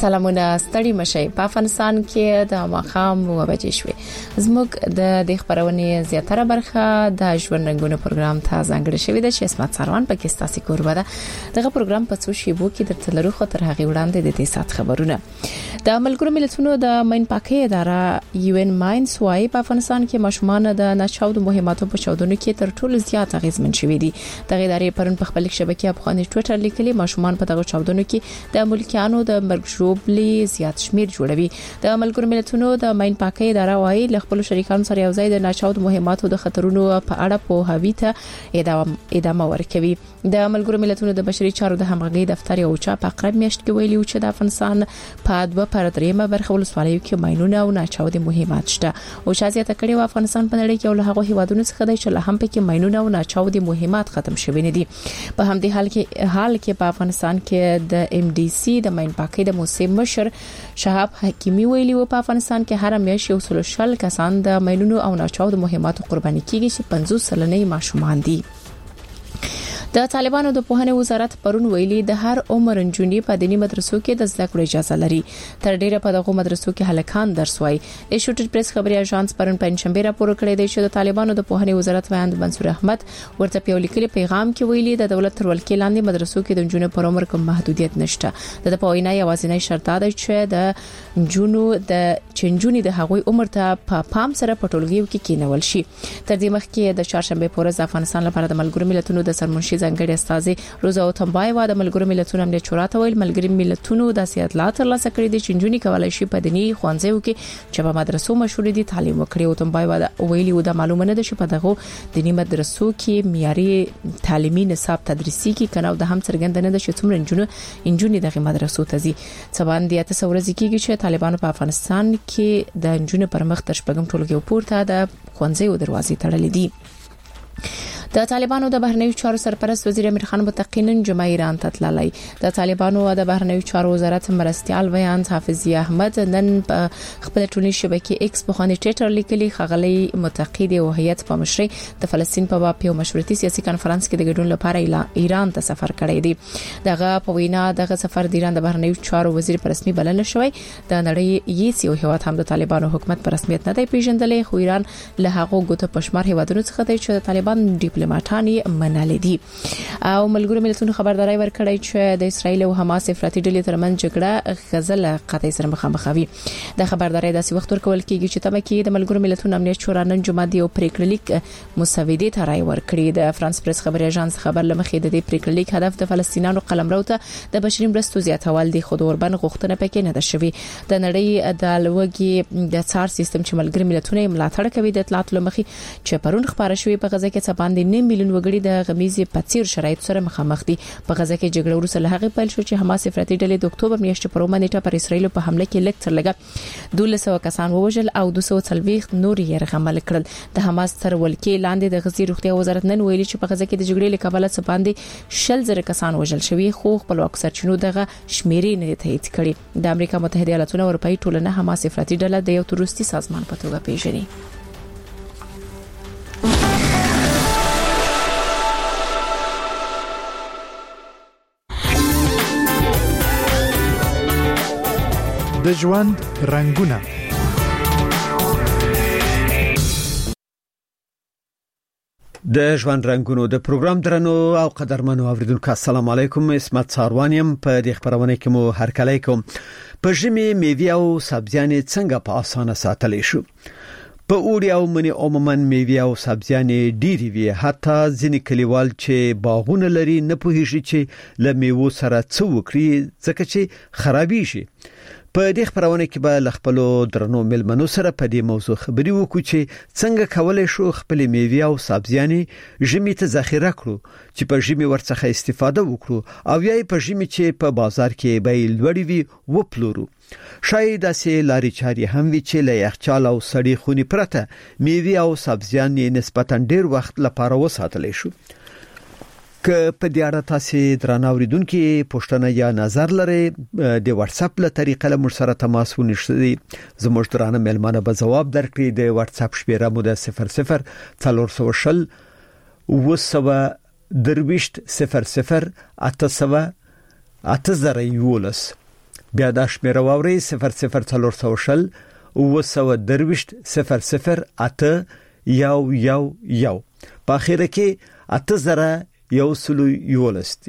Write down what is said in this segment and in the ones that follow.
سلامونه ستړي مشي په افغانستان کې د ماخام وبجې شوې زموږ د خبرونه زیاتره برخه د ژوند رنگونه پروګرام ته ځانګړی شوی د اسمت سروان په کې ستاسو کوربه ده دغه پروګرام په څو شیبو کې درته لرو خو تر هغه وړاندې د دې سات خبرونه د ملګرو ملتونو د ماین پاکي اداره UN ماینز وايي په افغانستان کې ماشومان د نشاود مهماتو په چاودنو کې تر ټولو زیات اغیزمن شوي دي دغه ادارې پرون په خپل شبکې افغاني ټوئیټر لیکلي ماشومان په دغه چاودنو کې د ملکیانو د مرګ زیات شمیر جوړوي د ملګرو ملتونو د ماین پاکي اداره وايي له خپل شریکانو سره یوځای د نشاود مهماتو د خطرونو په اړه په هوی ته ادامه ورکوي د ملګرو ملتونو د بشري چارو د همغږي دفتر یو چا په اقرب میاشت کې ویلي چې د افغانستان په 2.3 برخه ولسوالیو کې ماینونه او نشاود مهمات شته او شازیته کړي و افغانستان په نړۍ کې له هغه هیوادونو څخه دی چې له هم پکې ماینونه او نشاود مهمات ختم شوي نه دي په همدې حال کې په افغانستان کې د MDC د ماین پاکي د موسم مشر شهاب حکیمی ویلي و په افغانستان کې هر میاشت یو سلوشل کسان د ماینونو او ناچاود مهماتو قرباني کیږي چې 50 سلنې ماشومان دي د طالبانو د پوهنې وزارت پرون ویلي د هر عمر انجونی په دینی مدرسو کې د زده کړې اجازه لري تر ډیره په دغه مدرسو کې هلکان درس وایي ایشوټر پریس خبري اژانس پرون پنځشنبه راپور کړی دی چې د طالبانو د پوهنې وزارت ویاند منصور احمد ورته په لیکلي پیغام کې ویلي د دولت تر ولکې لاندې مدرسو کې د انجونو پر عمر کوم محدودیت نشته د پوهنې یوازینی شرط دی چې د انجونو د هغوی عمر ته په پام سره پټولګیو کې کېنول شي تر دې مخکې د چهارشنبه پورز افغانستان لپاره د ملګرو ملتونو د سرمنشي ځانګړي استاذ روزا تمبایوا د ملګرو ملتونو امنیت شورا ته ویل ملګرو ملتونو د سیاست ترلاسه کړې دي چې انجونی کولای شي په دینی خوانځو کې چې په مدرسو مشهور دي تعلیم وکړي او تمبایوا ویلي و د معلومه نه ده چې په دغه دینی مدرسو کې معیاري تعلیمي نصاب تدریسي کې کناو د هم څرګند نه ده چې څومره انجونی دغه مدرسو ته ځي څوان دي تاسو ورځ کېږي چې طالبانو په افغانستان کې د انجونی پر مخ تر شپږم ټولګي پورته د خوانځو دروازې تړلې دي د طالبانو د بهرنیو چارو سرپرست وزیر امیر خان متقینن جمعه ایران ته تللی د طالبانو د بهرنیو چارو وزارت مرستيال ویاند حافظي احمد نن په خپل ټولنی شبکې ایکس په خاني ټوئیټر لیکلي خغلی متقید او هیئت په مشرۍ د فلسطین په باب یو مشورتي سیاسي کانفرنس کې د ګډون لپاره ایران ته سفر کړی دی دغه په وینا دغه سفر د ایران د بهرنیو چارو وزیر په رسمي بلنه شوی د نړۍ هیڅ یو هیواد هم د طالبانو حکومت په رسمیت نه دی پیژندلې خو ایران له هغه ګوته پښمار هیوادونو څخه دی چې طالبان ډیپلوماټانی منل دي او ملګرو ملتونو خبرداري ورکړی چې د اسرایل او حماس افراطي ډلې ترمنځ جګړه غزل قطعي سره مخامخ وي د خبرداري داسې وخت ورکول کیږي چې تمه کې د ملګرو ملتونو امنیت شورا نن جمعه دی او پریکړلیک مسودې ته راي ورکړي د فرانس پریس خبري اژانس خبر لمخې د دې پریکړلیک هدف د فلسطینیانو قلمرو ته د بشري مرستو زیاتول دي خو د اوربن غوښتنه پکې نه ده شوی د نړۍ د لوګي د څار سیستم چې ملګرو ملتونو ملاتړ کوي د اطلاعات لمخې چې پرون خبره شوی په غزه کې څه باندې 9 میلیون وګړي د غمیزي پڅیر شرایط سره مخامخ دي په غزه کې جګړه وروسته له هغه پیل شو چې حماس افراطي ډلې د اکتوبر میاشتې پر ومنېټه پر اسرایل په حمله کې لږ تر لږه 1200 کسان ووژل او 240 نور یې رغمل کړل د حماس تر ولکې لاندې د غزي روغتیا وزارت نن ویلي چې په غزه کې د جګړې له کبله څه باندې 100,000 کسان وژل شوي خو خپلواک سرچینو دغه شمیرې نه تایید کړي د امریکا متحده ایالاتونو اروپאי ټولنه حماس افراطي ډله د یو تروریستي سازمان په توګه پیژني د ژوند رنگونه د ژوند رنگونو د پروګرام درنو او قدرمنو اوریدونکو السلام علیکم اسمت ساروانیم په دې خبرونه کې مو هرکلی کوم په ژمي میوه او سبزیانې څنګه په اسانه ساتلی شو په اوړي او منی عموما میوه او سبزیانې ډېری وي حتی ځینې کلیوال چې باغونه لري نه پوهیږي چې له میوه سره څه وکړي ځکه چې خرابې شي په دې خبرونه کې به خپل درنو ملمنو سره په دې موضوع خبري وکړو چې څنګه کولای شو خپل میوه او سبزیانې ژمي ته ذخیره کړو چې په ژمي ورڅخه استفاده وکړو او یا په ژمي چې په بازار کې به لوړی وي وپلورو شاید داسې لاري چاري هم وي چې له یخچال او سړې خونې پرته میوه او سبزیانې نسبتاً ډیر وخت لپاره وساتلی شو که په دې اړه تاسو درناوریدونکو پوښتنه یا نظر لرئ د واتس اپ له طریقې له موږ سره تماس ونیسئ زموږ درانه ملمانه به جواب درکړي د واتس اپ شمیره مو د 00 400 وسوه درويشت 00 800 8 زره یولس بیا د شمیره واوري 00400 920 00 8 په اخر کې 8011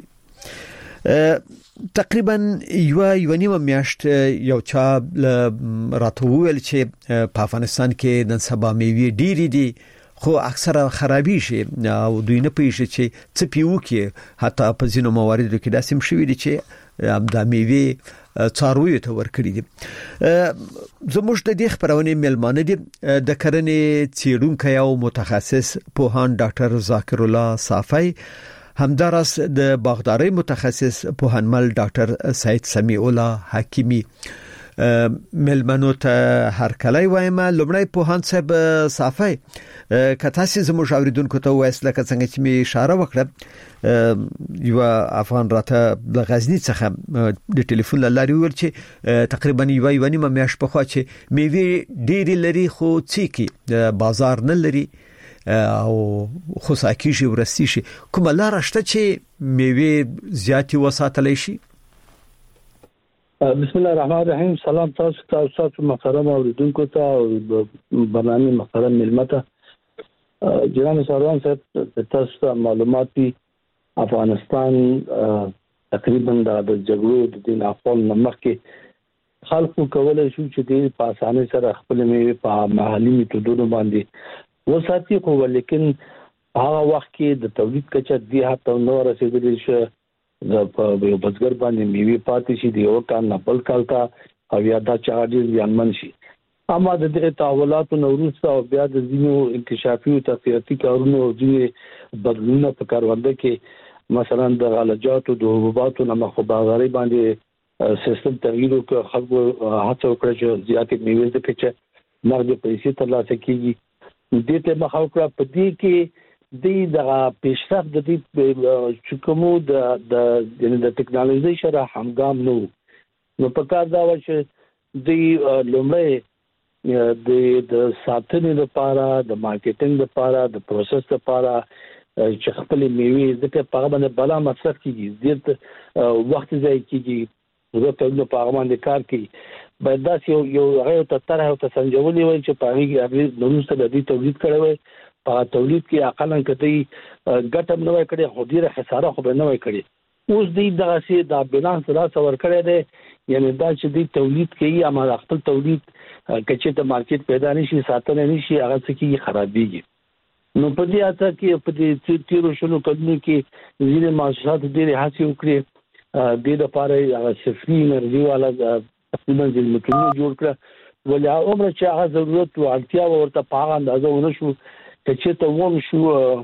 تقریبا یو نیمه میاشت یو چا راتوول چې په افغانستان کې نن سبا میوه ډېری دي خو اکثره خرابې شي او دوی نه پېښ چې څه پیو کې حتی په ځینو مواردو کې داسې شوي دي چې د میوه څارویو ته ورکړي دي. زموږ د دې خبرونه ملمانه دي د کرنې څېړونکو او متخصص پوهان ډاکټر ذاکر الله صافی، همدارس د باغداري متخصص پوهنمل ډاکټر سید سمیع الله حکیمی. ملمنو ته هر کله وایم لومړی پوهان صاحب صافی کته سي زموږ اوریدونکو ته وایي لکه څنګه چې می اشاره وکړه یو افغان راته د غزنی څخه د ټلیفون لاري ویل چې تقریبا یو نیمه میاشت په خوا چې میوه ډېری لري خو څوکي بازار نه لري او خو ساکیږي ورستی شي کوم لار شته چې میوه زیاتی وساتلی شي. بسم الله الرحمن الرحیم. سلام تاسو محترم اوریدونکو ته او برنامه محترم ملمته. جناب سروان صاحب تاسو ته معلوماتي افغانستان تقریبا د جګړو د دین افغان مخکې خلکو کولای شو چې د په اسانه سره خپل میوه په محلي میتودونو باندې وساتي، خو ولیکن هغه وخت کې د تولید کچه دی هته نو رسیدلی شو د په بزګر باندې میوه پاتې شي دی او کان نه بل کالتا او یا دا چارجز یانمن شي. اما د دې تحولاتو نوروز او بیا د ځینو انکشافي او تفصیلي کارونو او ځینې بدلونونه په کارونده کې مثلا د غلجاتو د حبوباتو نه مخابري باندې سیستم تغییر او خلکو هڅه وکړه چې زیاتې میوه د کچه نغد پیسې ترلاسه کیږي. دې ته مخاوکړه په دې کې د پیشرفت د دې چکمو د ټکنالوژي سره همګام نو په کار دا و چې د لومړی د ساتنې لپاره د مارکیټینګ لپاره د پروسس لپاره چې خپل میوه ځکه په هغه باندې بلا مصرف کیږي ډېر وخت ځای کیږي ضرورت نو په هغه باندې کار کوي باید دا یو هغه ته طرح او تسنجولي وي چې په هغه نورسته د دې تولید کړي وي په تولید کې اقلن کتي ګټم نه وای کړي خو ډیره خساره خو نه وای کړي. اوس دې دغه سي د بیلانس راځه ور کړی دی یعنی دا چې دې تولید کوي اما خپل تولید کچې ته مارکیټ پیدا نشي ساتنه نشي هغه څه کې خرابېږي. نو په دې اته کې په دې تیرو شلو کډنو کې ځینې مؤسسات ډېر هڅې وکړي د لپاره هغه صفري انرژي والا تقریبا ځینې جوړ کړ ولې عمر چې هغه ضرورت او اړتیا ورته پاغه اندازه ونه شو چې ته ووم شو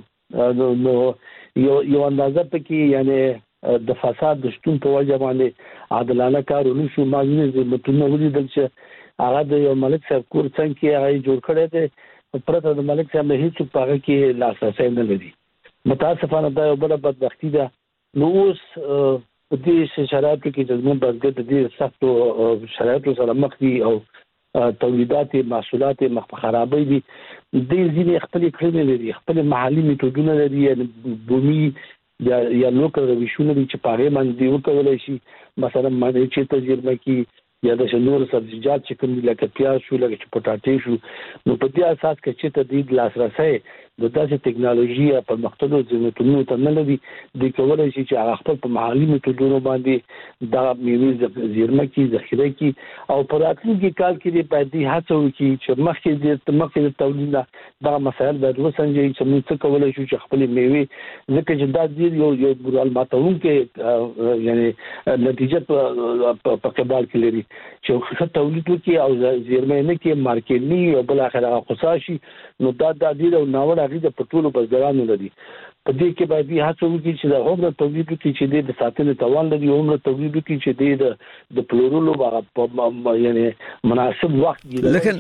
نو یو اندازه پکې یعنی د فساد د شتون په وجه باندې عادلانه کار ونه شو. مازنه متونه ولیدل چې هغه د یو ملک صاحب کور څنګه هغه جوړ کړی دی پرته د ملک صاحب نه هیڅ پاغه کې لاسرسي نه لري. متاسفانه دا یو بل بدبختی ده. نو اوس په دې شرایطو کې چې موږ بزګر د دې سختو شرایطو سره مخ دي او تولیدات محصولات مخ خرابې دي د ځینې خپل کړنې لري خپل محلي میتودونه لري بومي یا لوکل رویشونه دي چې پاره باندې وکولای شي مثلا باندې چې تجربه کې یا د شنور سبزیجات چې کوم لکه پیاز شو لکه پټاټې شو نو په دې اساس کې چې ته د لاسرسي د داسې ټکنالوژي په مختلفو ځینو ته نه لري د کولای شي چې هغه خپل په محلي میتودونو باندې دا میوه زیرمه کې ذخیره کې او په راتلونکي کال کې د پدې هڅو کې چې مخکې د تولید دا مسایل د وسنجي چې موږ څه کولای شو چې خپل میوه ځکه چې دا یو ګرال ماتون کې یعنی نتیجه په قبال کې لري چې څه تولید وکي او زیرمه نه کې مارکیټ نه او بل اخر خصاشي نو دا د دې او ناوړه د پټولو بزګرانو لري. په دې کې باید هڅه وکړي چې د عمر تولید کې چې د ساتنې توان لري عمر تولید کې چې د پلورلو یعنی مناسب وخت دی. لیکن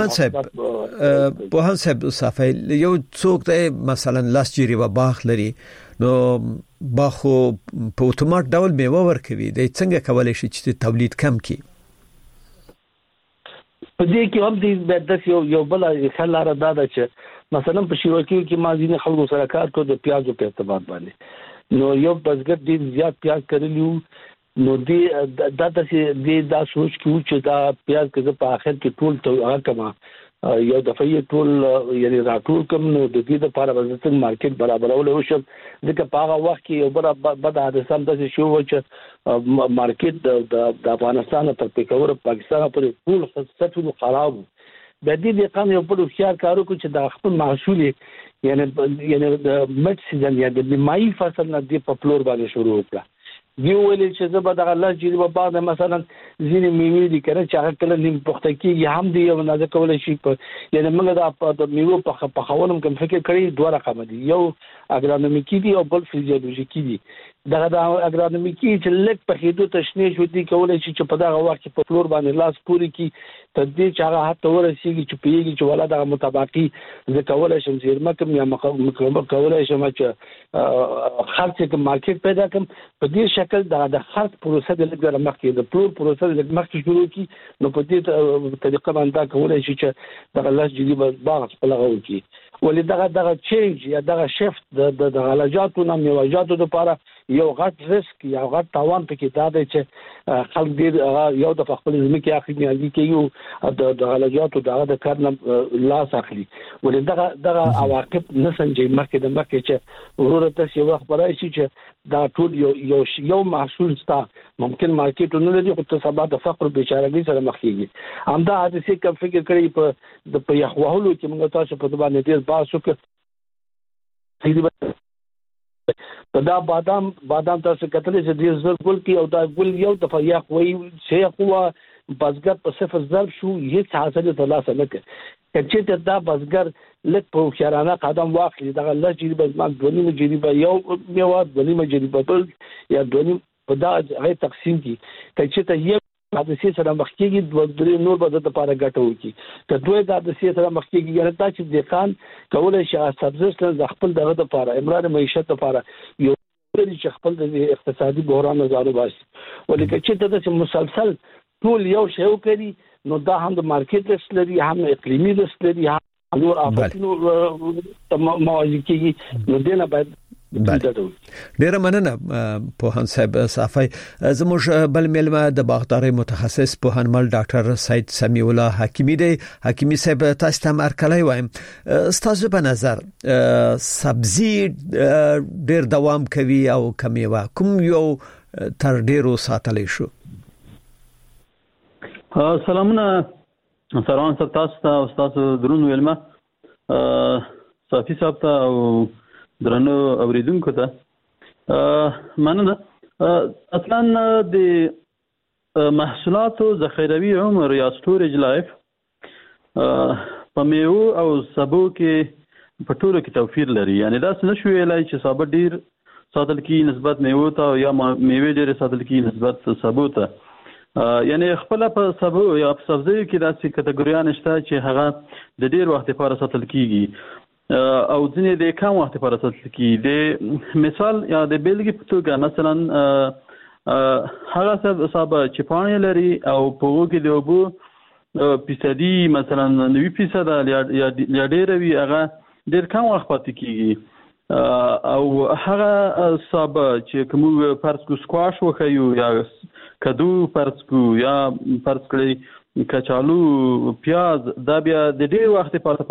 پوهان صاحب صافی یو څوک ته مثلا لاس جری و باغ لري نو باخو په اتومات ډول میوه ورکوي د څنګه کولای شي چې تولید کم کړي. په دې کې هم د یو بل خلاره دا ده چې مثلا په شیوکیو کې مازینه خلکو سره کار کوي د پیازو په اعتبار باندې نو یو بزګر ډیر زیات پیاز کړلیو نو دې دا سوچ کې چې دا پیاز کې په اخر کې ټول ته کما یو دفعه ټول یعنی راټول کوم نو د دې لپاره به څنګه مارکیټ برابرول وشم ځکه په هغه وخت کې یو بد حادثه هم د شو چې مارکیټ د افغانستان تر پیښور پاکستان پورې ټول ستاسو خراب د دې قانون یو په خيار کارو کو چې د خپل محصول یعنی د مټ سیزن یا د مای فصل نه دی په فلور باندې شروع وکړه دی ویل چې زه به د الله جل و بعد مثلا ځینې میوې دي کړه چې هغه کله نیم پخته کیږي هم دی یو نه کولای شي یعنی موږ د میوه په خولم کوم فکر کړی دوه رقم دي یو اګرانومیکی دي او بل فیزیولوژیکی دي دا د اګرانومیکی چې لک په خېدو تشنیج ودی کولای شي چې په دغه وخت په فلور باندې لاس پوری کی تدې چې هغه حتی ورسیږي چې پیږي چې ولا د مطابقي ز کولای شم زیرمه کوم یا مکمل کولای شم چې خرڅ کوم مارکیټ پیدا کوم په دې شکل د خرڅ پروسه د لګره مخکې د فلور پروسه د مخکې شروع کی نو په دې طریقه باندې کولای شي چې د الله جدي باغ په لغو کی ولې دغه چینج یا دغه شفت د علاجاتو نه میواجاتو لپاره یو غټ ریسک یا غټ تاوان پکې دا دی چې خلک ډیر یو د خپل ځمکې اخلي نیازي کوي د علاجاتو د کار نه لاس اخلي ولې دغه عواقب نه سنجي مخکې چې ورته تاسو یو خبرای شي چې دا ټول یو محصول ستا ممکن مارکیټ نه لري خو ته سبا د فقر بیچارهګي سره مخ کیږي همدا حادثه کوم فکر کړی په یخوالو چې موږ تاسو په باندې ډیر باسو کې دا بادام تاسو کتلې چې د زر ګل کې او دا ګل یو دفعه یا خوې شي خو بازګر په صفر ضرب شو هیڅ حاصل ترلاسه نه کړ چې دا بازګر لک په خیرانه قدم واخلي دا الله چې بزمان دونی جریبه یو میواد دونی جریبه بل یا دونی په دا غي تقسیم کی چې ته یو حادثه سره مخ کېږي د درې نور به د لپاره ګټو کی ته دوی د حادثه سره مخ کېږي یعنی دا چې د خان کولای شي سبزیست د خپل دغه لپاره امرار معیشت لپاره یو چې خپل د اقتصادي بحران زارو باسي ولکه چې د مسلسل ټول یو شی وکړي نو دا هم د مارکیټ رسل لري هم اقلیمي رسل لري هم نور افتنو موازی کېږي نو دینه باید ډیره مننه پوهان صاحب صافی زموږ بل ملما د باغداري متخصص پوهنمل ډاکټر سید سمیع الله حکیمی دی حکیمی صاحب تاسو ته مرکلای وایم تاسو په نظر سبزی ډیر دوام کوي او کمیوه کوم یو تر ډیرو ساتلې شو سلامونه سلام تاسو ته استاد درون ویلما صافی صاحب ته او درنو اوریدونکو ته مننه اصلا د محصولاتو ذخیروي عمر یا سټوریج لایف په میوه او سبو کې په ټولو کې توفیر لري یعنی دا څه نشو ویلای چې سبا ډیر ساتل کی نسبت میوه ته یا میوه ډیر ساتل کی نسبت سبو ته یعنی خپل په سبو یا په سبزی کې داسې کټګوریان شته چې هغه د ډیر وخت لپاره ساتل کیږي او ځینې د کم وخت لپاره ساتل کیږي د مثال یا د بیلګې په توګه مثلا هغه سبا چې پاڼې لري او په هغو کې د اوبو فیصدي مثلا 90% یا ډېره وي هغه ډېر کم وخت پاتې کیږي او هغه سبا چې کوم فرض کو سکواش وخیو یا کدو فرض کو یا فرض کړئ کچالو پیاز دا بیا د ډیر وخت لپاره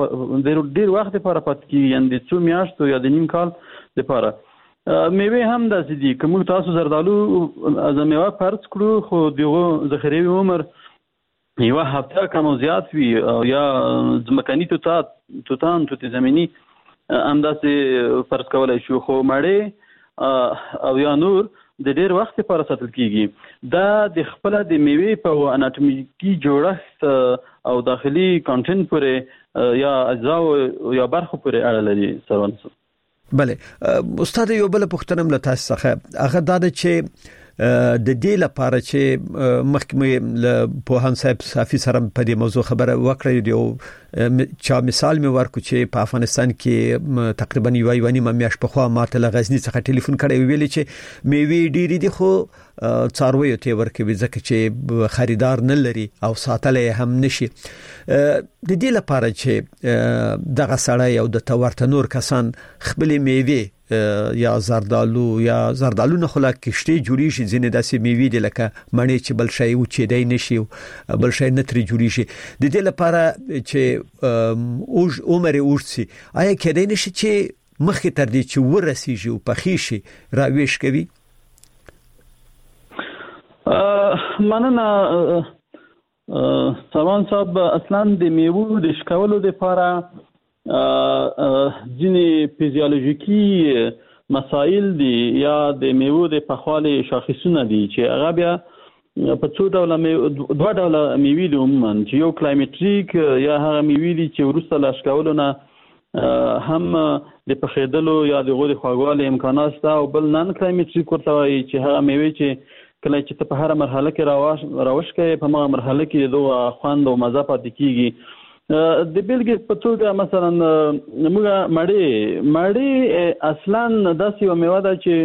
پاتې کیږي یعنی د څو میاشتو یا د نیم کال لپاره میوه هم داسې دي کوم تاسو زردالو از میوه فرض کړو خو دغه ذخیروي عمر یو هفته کم زیات وي یا ځمکني توت زمینی هم داسې فرض کولای شو خو مړې او یا نور د ډیر وخت لپاره ساتل کیږي دا د خپل د میوه په اناتومیکي جوړښت او داخلي کانټینټ پورې یا اجزا یا برخه پورې اړه لري سروان بله استاد یو بل پوښتنه له تاسو څخه هغه دا چې د دې لپاره چې مخکې له پوهان صاحب صافي سره په دې موضوع خبره وکړې دی چا مثال مې ورکو چې په افغانستان کې تقریبا یو نیمه میاشت په خوا ماته له غزنی څخه ټلیفون کړی ویلي چې میوه ډېری دي خو څارویو ته ورکوي ځکه چې خریدار نه لري او ساتلې هم نشي د دې لپاره چې دغه سړی او د تورته نور کسان خپل میوه یا زردالو نه خلا کشته جوړی شي ځینې داسې میوې دي لکه مڼې چې بل شي او چې دای نشي بل شي نه ترې جوړی شي د دې لپاره چې عمر اوږدسي آیا کېدای نشي چې مخکې تر دې چې ورسیږي او پخې شي راويش کوي مننه سروان صاحب اصلا د میوو د شکولو لپاره ځینې فزیولوژیکي مسائل دي یا د میوو د پخوالي شاخصونه دي چې هغه بیا په څو ډول دوه ډول میوې دي عموما چې یو کلایمټریک یا هغه میوې دي چې ورسته لا شکولو نه هم د پخېدلو یا د غوړي خواږوالي امکانات شته او بل نن کلایمټریک ورته وایي چې هغه میوې چې کله چې په هر مرحله کې راوښ کوي په هغه مرحله کې دوه خوند او مزه پاتې کیږي د بیلګې په توګه مثلا موږ مړې اصلا داسې یو میوه ده چې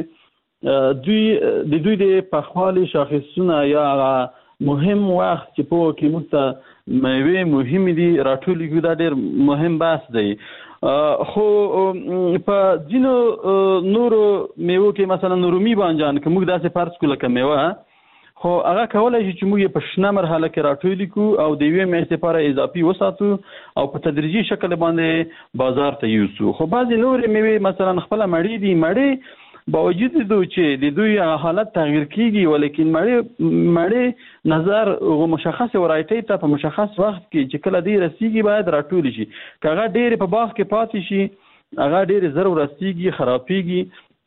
دوی د پخوالي شاخصونه یا مهم وخت چې په کې موږ ته میوې مهمې دي راټولې کړو دا ډېر مهم بحث دی خو په ځینو نورو میوو کې مثلا رومي بانجان که موږ داسې فرض کړو لکه میوه خو هغه کولای شي چې موږ په شنه مرحله کې راټولې کړو او د یوې میاشتې لپاره اضافي وساتو او په تدریجي شکل باندې بازار ته یوسو خو بعضې نورې میوې مثلا خپله مړې دي مړې باوجود چې د دوی حالت تغییر کیږي ولیکن مړې نظر مشخص ورایټي ته په مشخص وخت کې چې کله دی رسیږي باید راټول شي کله ډېر په باغ کې پاتې شي هغه ډېر زر ورسیږي خرابېږي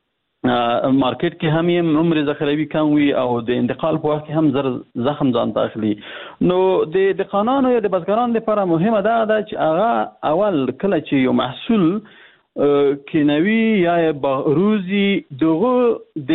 مارکیټ کې هم یې عمر ذخیروي کم وي او د انتقال په وخت کې هم زر زخم ځان ته اخلي نو د دهقانانو یا د بزګرانو لپاره مهمه ده چې هغه اول کله چې یو محصول کینوي یا روزي دغه د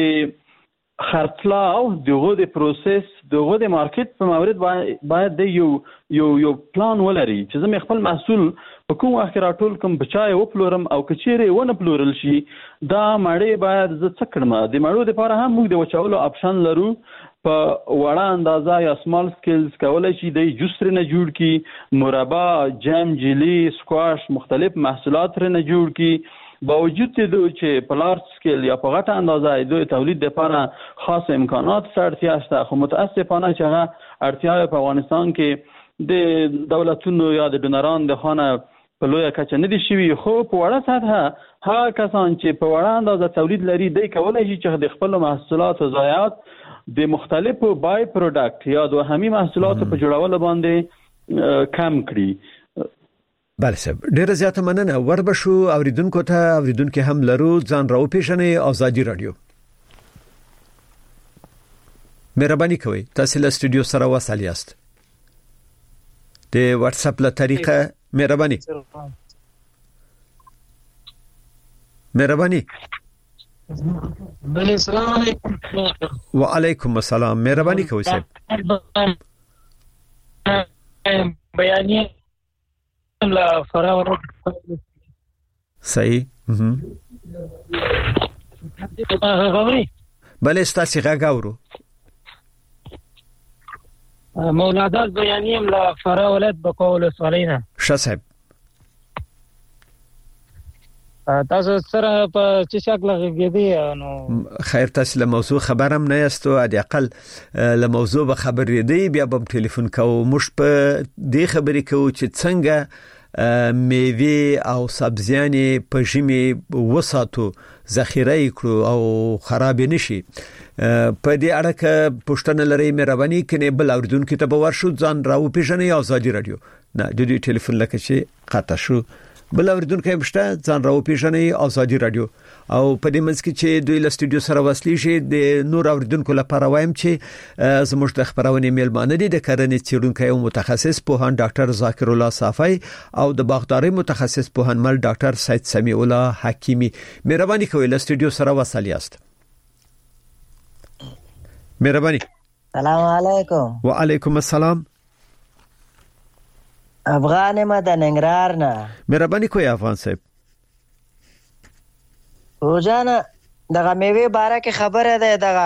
خرڅلاو دغه د پروسس دغه د مارکیټ په مورد باید د یو پلان ولري چې زه خپل محصول په کوم وخت راټول کوم بچای او پلورم او کچېره ونه پلورل شي دا مړې باید زه څه کړم د مړو لپاره هم موږ د وچولو اپشن لرو په وړه اندازه یا سمال سکیلز کولای شي د جوس نه جوړ کی مربا جام جلی سکواش مختلف محصولات نه جوړ کی باوجود د چې په لارج سکیل یا په غټه اندازه د تولید لپاره خاص امکانات اړتیا شته خو متاسفانه چې هغه اړتیا په افغانستان کې د دولتونو یا د ډونران د خانه په لویه کچه نه دي شوي خو په وړه سطحه هغه کسان چې په وړه اندازه تولید لري دوی کولی شي چې د خپل محصولاتو ضایعات د مختلفو بای پروډکټ یا د همي محصولاتو په جوړولو باندې کم کړي بله صاحب ډیره زیاته مننه وربشو اوریدونکو هم لرو ځان راو پیژنې ازادي رادیو مهرباني کوئ تاسو له استودیو سره وصل یاست د واتس اپ له طریقه مهرباني بله السلام علیکم وعلیکم السلام مهرباني کوئ صاحب بیانیه لا فراور صحیح بله ستاسو غاغورو مولانا بیانیم لا فراولت بقول صلینا شصب تاسو سره په چې شکل غږیدي نو خیر تاسو له موضوع خبرم نه یاستو ادي اقل له موضوع به خبر دی بیا به ټلیفون کوو مش په دې خبرې کوو چې څنګه میوه او سبزیانې په ژمي وساتو ذخیره کړو او خراب نشي په دې اړه کې پښتنه لري مهرباني کنه بل اوردونکو ته به ورشو ځان راو پیژنې ازادي رادیو نه د دې ټلیفون لکه چې قطع شو بل اوردونکو مشته ځان راو پیژنې ازادي رادیو او په دې منځ کې چې دوی له استودیو سره وصلي شي د نور اوردونکو لپاره وایم چې زموږ د خبرونه میلمانه دي د کرنې څېړونکی او متخصص پوهان ډاکټر ذاکر الله صافی او د باغداري متخصص پوهنمل ډاکټر سید سمیع الله حکیمی مهرباني کوئ له استودیو سره وصل یاست مهرباني سلام علیکم وعلیکم السلام افغان مدن ننګرهار نه مهرباني کوئ افغان صاحب روزانه دغه میوه باره کې خبره ده دغه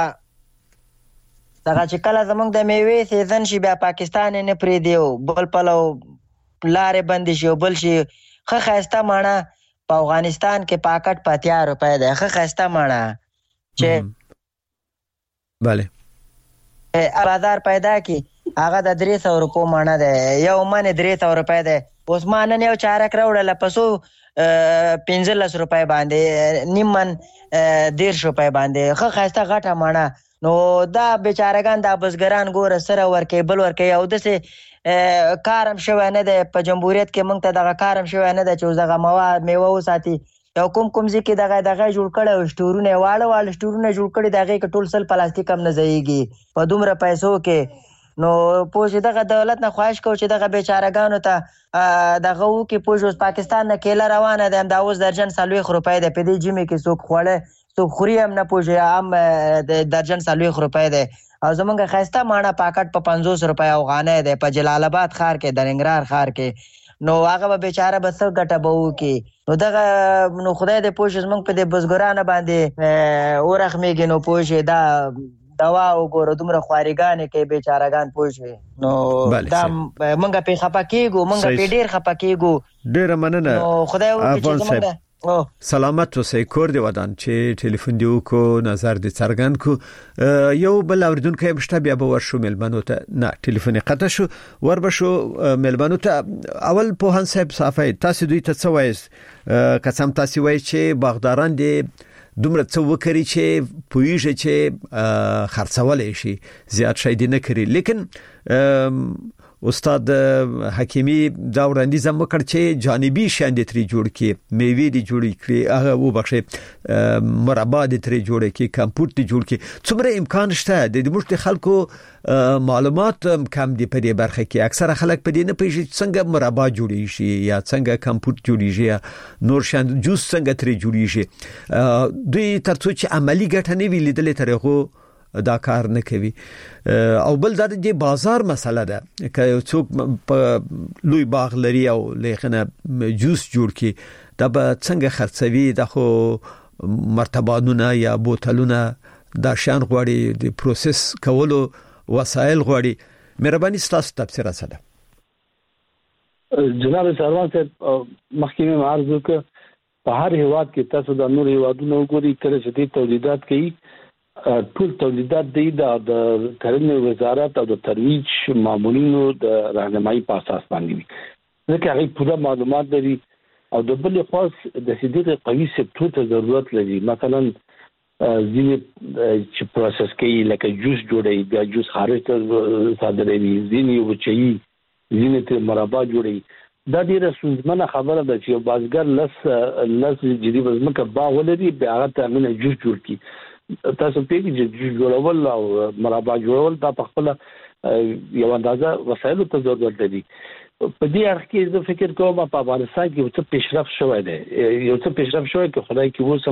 چې کله زمونږ د میوه سیزن شي بیا پاکستان نه پری دیو بل پلو لارې بند شي بل شي خه خاسته مانه په افغانستان کې پاکټ په 80 روپے ده. ښه خسته مانا چې bale بازار پیدا کی هغه د 300 روپو مانا ده. یو من 300 روپے ده. اوس مان نه یو چارک راوړل پسو 15 روپے باندې نیم من 1.5 روپے باندې. ښه خسته غټه مانا. نو دا بیچارهګان د بزګران ګوره سره ورکې بل ورکې او دسه کارم شوی نه ده په جمهوریت کې. مونږ ته دغه کارم شوی نه ده چې دغه مواد میوه وساتي. یو کوم ځکه دغه جوړ کړه شټورونه واړه شټورونه جوړ کړي دغه ټول سل پلاستیک هم نه ځایږي په دومره پیسو کې. نو پوه دغه دولت نه خواهش کو چې دغه بیچارهګانو ته دغه وو کې پوه پاکستان نه کېله روانه ده دا اوس درجن 40 روپے ده په دې جیمه کې څوک خوړه څوک خوري هم نه پوه هم درجن 40 روپے ده. او زمونږ خسته مانا پاکټ په 500 روپے افغانه ده په جلال آباد ښار کې د ننګرهار ښار کې. نو هغه به بیچاره به څه ګټه به وکي. نو دغه نو خدای دې پوه زمونږ په دې بزګرانو باندې اورخمیږي. نو پوه دا دوا وګوره دومره خواريګانې کې بیچارهګان پوه. نو دا مونږ په خپکیګو مونږ په ډیر خپکیګو. ډیر مننه. نو خدای وکړي چې زمونږ سلامت اوسئ کور دی ودان چې ټلیفون دی وکړو نظر دې څرګند کو. یو بل اوریدونکو مشته بیا به ورشو ملمنو ته نه ټلیفون قطع شو وربشو ملمنو ته. اول په هان صاحب صافي تاسو دوی ته څه وایي قسم تاسو وایي چې باغداران دې دومره څه وکړي چې پویږي چې خرڅول شي زیات شي دي نه کړی. لیکن استاد حکیمی دا وړاندیز هم وکړ چې جانبي شاندې تری جوړ کې میوې دي جوړ کړي هغه وبخښه مربا دي تری جوړ کې کمپوټ دي جوړ کې. څومره امکان شته د موږ خلکو معلومات کم دي په دې برخه کې. اکثره خلک په دې نه پېژني څنګه مربا جوړي شي یا څنګه کمپوټ جوړي شي یا نور شاند جوس څنګه تری جوړي شي. دوی ترڅو چې عملی ګټه نه ویل دلته طریقو دا کار نه کوي. او بل د بازار مسله ده که څوک په لوی باغ لري او لخنه جوس جوړ کی دا به څنګه خرڅوي. د خو مرتبانونه یا بوتلونه دا شان غوړي د پروسس کولو وسایل غوړي. مهرباني ستاسو تفسیر سره جناب سروان صاحب مخکې عرض وکړ په هر هیواد کې تاسو د نور هیوادونو وګورئ کله چې تولیدات کوي ټول تولیدات د کرنې وزارت او د ترویج مامورینو د راهنمایي په اساس باندې وي. ځکه هغه پوره معلومات لري او د بل خاص د سیدې قوي سکتور ته ضرورت لري. مثلا ځینې چې پروسس کوي لکه جوس جوړي بیا جوس خارج ته صادروي ځینې وچوي ځینې ته مربا جوړي. دا ډیره ستونزمنه خبره ده چې یو بازګر لس جدي وزمکه باغ ولري بیا هغه ته منه جوس جوړ کی. تاسو پیږي چې جوړول او مربا جوړول دا په خپل یو اندازه وسایلو ته ضرورت لري. په دې اړه کې زه فکر کوم په افغانستان کې څه پیشرفت شوی دی. یو څه پیشرفت شوی چې خدای کې وسم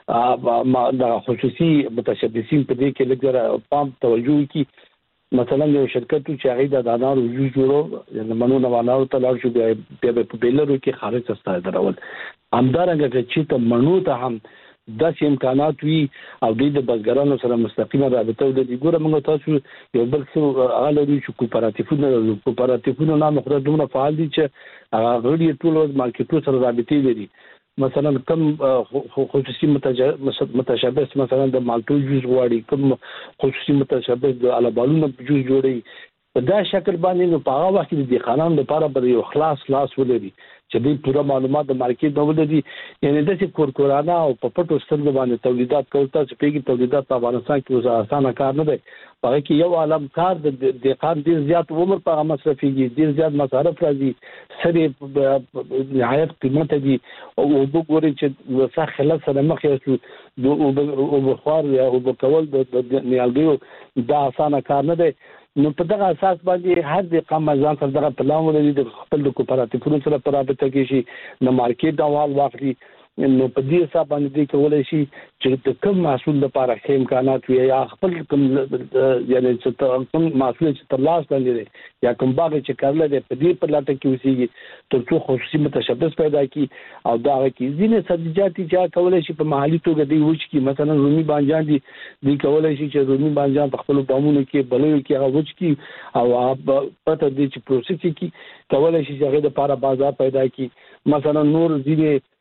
د خصوصي متشبثین په دې کې لږه پام توجه کی. مثلا یو شرکت چې هغه د انارو جوس جوړو یعنی منو نه وانارو ته لاړ شو بیا په بیلرو کې خارج څخه درول. همدارنګه چې ته منو ته هم داسې امکانات وي او د بزګرانو سره مستقیمه رابطه ولري. ګوره موږ تاسو یو بل څه غالي چې کوپراتیفونه نام خدای دومره فعال دي چې هغه غړي ټول مارکیټونو سره رابطه لري. مثلا کم خصوصي متشابه مثلا د مالټو جوس غواړي کم خصوصي متشابه د الابالونو جوس جوړي. په دا شکل باندې نو په هغه وخت کې د خانانو لپاره به یو خلاص ولري چې دوی پوره معلومات د مارکیټ نه ولري. یعنی د کورکورانه او په پټو سترګو باندې تولیدات کول تاسو پیږي تولیدات په افغانستان کې اوس اسانه کار نه دی. هغه کې یو عالم کار د دقیقاً ډیر زیات عمر په مصرفيږي ډیر زیات مصارف راځي سره نهایت قیمت دي او وګورئ چې وسه خلاص سره مخ یې او بخار یا او بکول د نیالګیو دا اسانه کار نه دی. نو په دغه اساس باندې هر د قام ځان سره دغه پلان ولري د خپل کوپراتیفونو سره په رابطه کې شي د مارکیټ داوال واخلي. نو په دې حساب باندې دی کولای شي چې د کوم محصول لپاره امکانات وي یا خپل کوم یعنی چې کوم محصول چې تر لاس باندې یا کوم باغ چې کارل دی په دې په لاټه کې وسیږي ترڅو خصوصي متشبث پیدا کی او دا کې ځینې سبزیجات چې کولای شي په محلي توګه دی وچ کی. مثلا رومي بانجان دي کولای شي چې رومي بانجان په خپل بامونو کې بلوي کې هغه وچ کی او پته دي چې پروسس کی کولای شي چې هغه د لپاره بازار پیدا کی. مثلا نور ځینې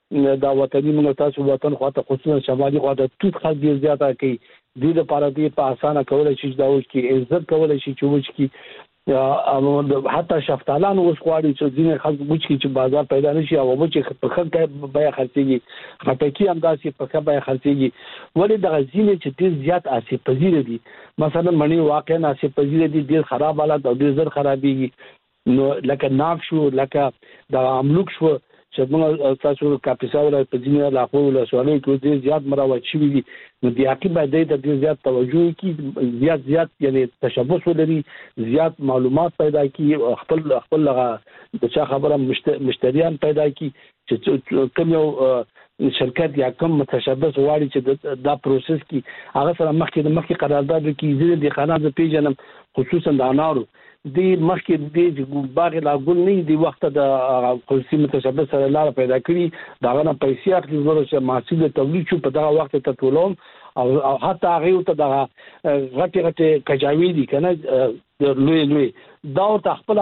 دا وطني موږ تاسو وطن خواته خصوصا شمالي خواته توت خاص ډیر زیاته کوي د لپاره دی په اسانه کولای شي دا وش کې عزت کولای شي چې وش کې حتی شفتالان اوس غواړي چې ځینې خلک وش کې چې بازار پیدا نشي او وش په خلک بیا خرڅيږي خټکی هم داسې په خبره خرڅيږي ولې د غزینې چې ډیر زیات آسیب پذیر دي مثلا منی واقعا آسیب پذیر دي ډیر خراب حالت او ډیر زر خرابيږي نو لکه ناف شو لکه د املوک شو چې موږ تاسو کاپیسا ولا په ځینې علاقو ولا سوالې کې ډیر زیات مراوت شوي دي نو د عقیبه د ډیر زیات توجه کی زیات یعنی تشبث ولري زیات معلومات پیدا کی خپل د چا خبره مشتریان پیدا کی چې کوم یو شرکت یا کوم متشبث واړي چې دا پروسس کی هغه سره مخکې قرارداد کی زیات د خانات پیژنم خصوصا د انارو دی مخکې د باغ لا ګل نه دی وخت د خصوصي متشبث سره لار پیدا کړی دا غنه پیسې اخلي زره چې محصول تولید شو په دا وخت ته ټولوم او حتی هغه ته د غټي کجاوی دي کنه د لوی دا ته خپل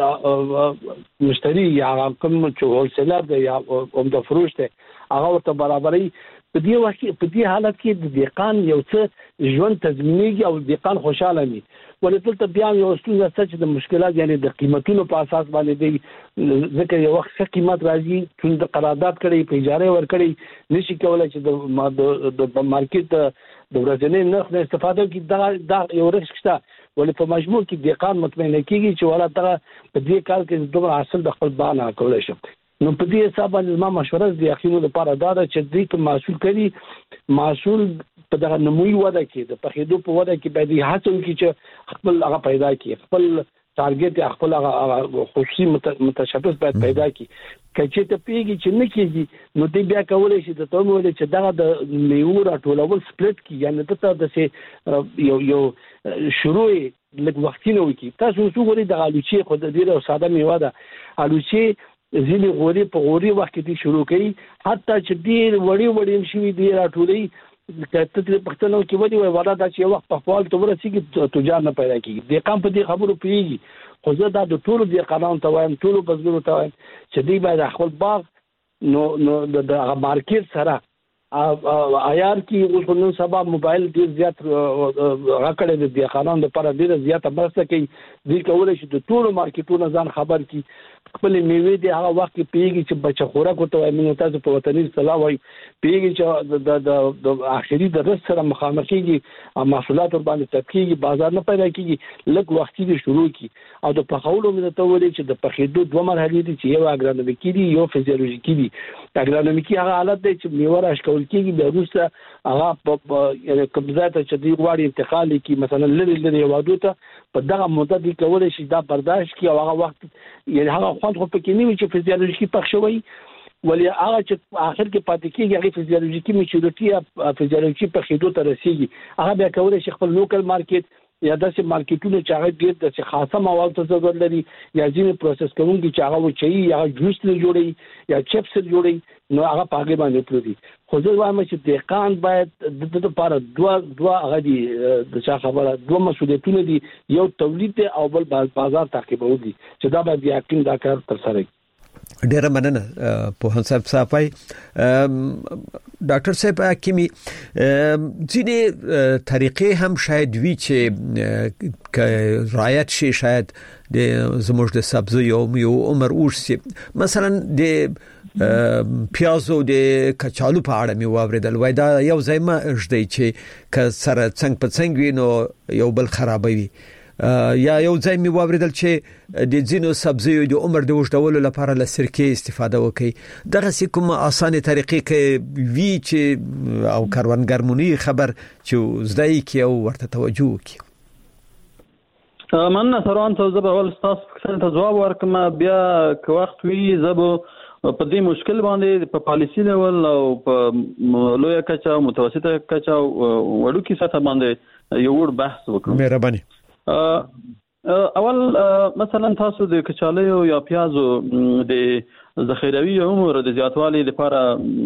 مشتری یا کوم چې هولسیلر دی یا عمده فروش دی هغه ته برابرۍ په دې حالت کې د دیقان یو څه ژوند تضمینېږي او دیقان خوشاله وي ولې ته بیا یو ستونزه چې د مشکلات یعنی د قیمتونو په اساس باندې دی ځکه یو وخت څه قیمت راځي چې د قرارداد کړي په اجاره ور کړي نشي کولای چې د مارکیټ د ورځنی نرخ نه استفاده کوي دا یو رښت شته ولې په مجموع کې دیقان مطمئن کیږي چې ولا ته په دې کال کې دوه حاصل د خپل باغ کولای شي نو په دې حساب باندې ما مشوره د یقینو لپاره دا چې دې کوم محصول کړي محصول په دغه نموي وده کې د پخېدو په وده کې باید هڅه وکړي چې خپل هغه پیدا کړي خپل ټارګټ خپل هغه خصوصي متشبث باید پیدا کړي کچې ته پیږي چې نه کېږي نو دې بیا کولای شي ته وایي چې دغه د میوه راټولول سپلیټ کی یعنی ته د یو شروع لږ وختینه وکړي تاسو وګورئ د الوچې خو د ډیره ساده میوه ده الوچې ځینې غوري په غوري وخت کې شروع کړي حتی چې ډیر وړي شي دی راټولي کته په پښتنو کې وایي ولا دا چې وخت په فعال تور سي تجار نه پیدا کیږي د قام په دې خبرو پیږي خو زه دا د ټولو د قانون ته وایم ټولو بزګرو ته وایم چې دی باید خپل باغ نو د مارکیټ سره عیار کې اوس نن سبا موبایل ډیر زیات راکړی د قانون لپاره ډیر زیات مرسته کوي د کولای شي د ټولو مارکیټونو ځان خبر کی خپل میوه دی هغه وخت پیږي چې بچا خوراک ته موږ تاسو په وطني اصطلاح وایي پیږي چې د اخري د رس سره مخامخ کیږي محصولات باندې تکیږي بازار نه پیدا کیږي لږ وخت دې شروع کی او د پخولو مې ته وایي چې د پخېدو دوه مرحلې دي چې یو اګرانومیکي دي یو فزیولوژیکي دي اګرانومیکي هغه حالت دی چې میوه راښکول کیږي د روسه هغه یعنی قبضات چې دی غواړي انتقال کی مثلا لری وادو ته په دغه مدته کې کولای شي دا برداشت کی او هغه وخت یعنی هغه خوند خو پکې نه وي چې فزیولوژیکي پخ شوی ولی هغه چې اخر کې پاتې کېږي هغه فزیولوژیکي میچورټي یا فزیولوژیکي پخېدو ته رسیږي هغه بیا کولای شي خپل لوکل مارکیټ یا داسې مارکیټونه چې هغه ډېر د خاصه مواد ته ضرورت لري یا ځینې پروسس کوونکي چې هغه وچي یا جوس نه جوړي یا چپس جوړي نو هغه پاګې باندې پروتي خو زه وایم چې دهقان باید د لپاره دوه هغه دي د چا خبره دوه مسؤلیتونه دي یو تولید او بل بازار تعقیبول دي چې دا باید یقین دا کار تر سره ډیره مننه په حساب صافای ډاکټر صاحب حکیمی ځینې طریقې هم شاید وی چې رعایت شي شاید د زموږ د سبزی یو عمر اوسي مثلا د پیازو د کچالو په اړه می واوریدل وای دا یو ځای ما اجدي چې ک سره څنګه په څنګه وینو یو بل خرابوي یا یو ځای می واوریدل چې د ځینو سبزیو د عمر د وژدولو لپاره له سرکې استفاده وکړي دغه کوم اسانه طریقې کې وی چې او کاروانګرمونی خبر چې زدای کی او ورته توجه وکړي من سروان ته زب اول تاسو ته جواب ورکم بیا که وخت وی زب په دې مشکل باندې په پالیسی لیول او په لوی کچا متوسطه کچا وړو کې سطح باندې یو ور بحث وکړو مهرباني اول مثلا تاسو د کچالو یا پیازو د ذخیروي عمر د زیاتوالي لپاره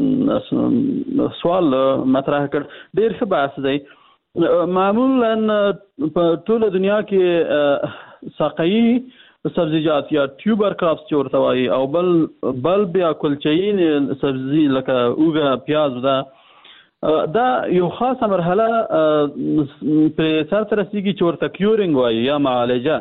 سوال مطرح کړ ډیر ښه بحث دی معمولا په ټول دنیا کې ساقي سبزیجات یا ټیوبر کراپس چې ورته وایي او بل بیا کلچین سبزي لکه اوږه پیاز دا یو خاصه مرحله په سر ته رسیږي چې ورته کیورینګ وایي یا معالجه.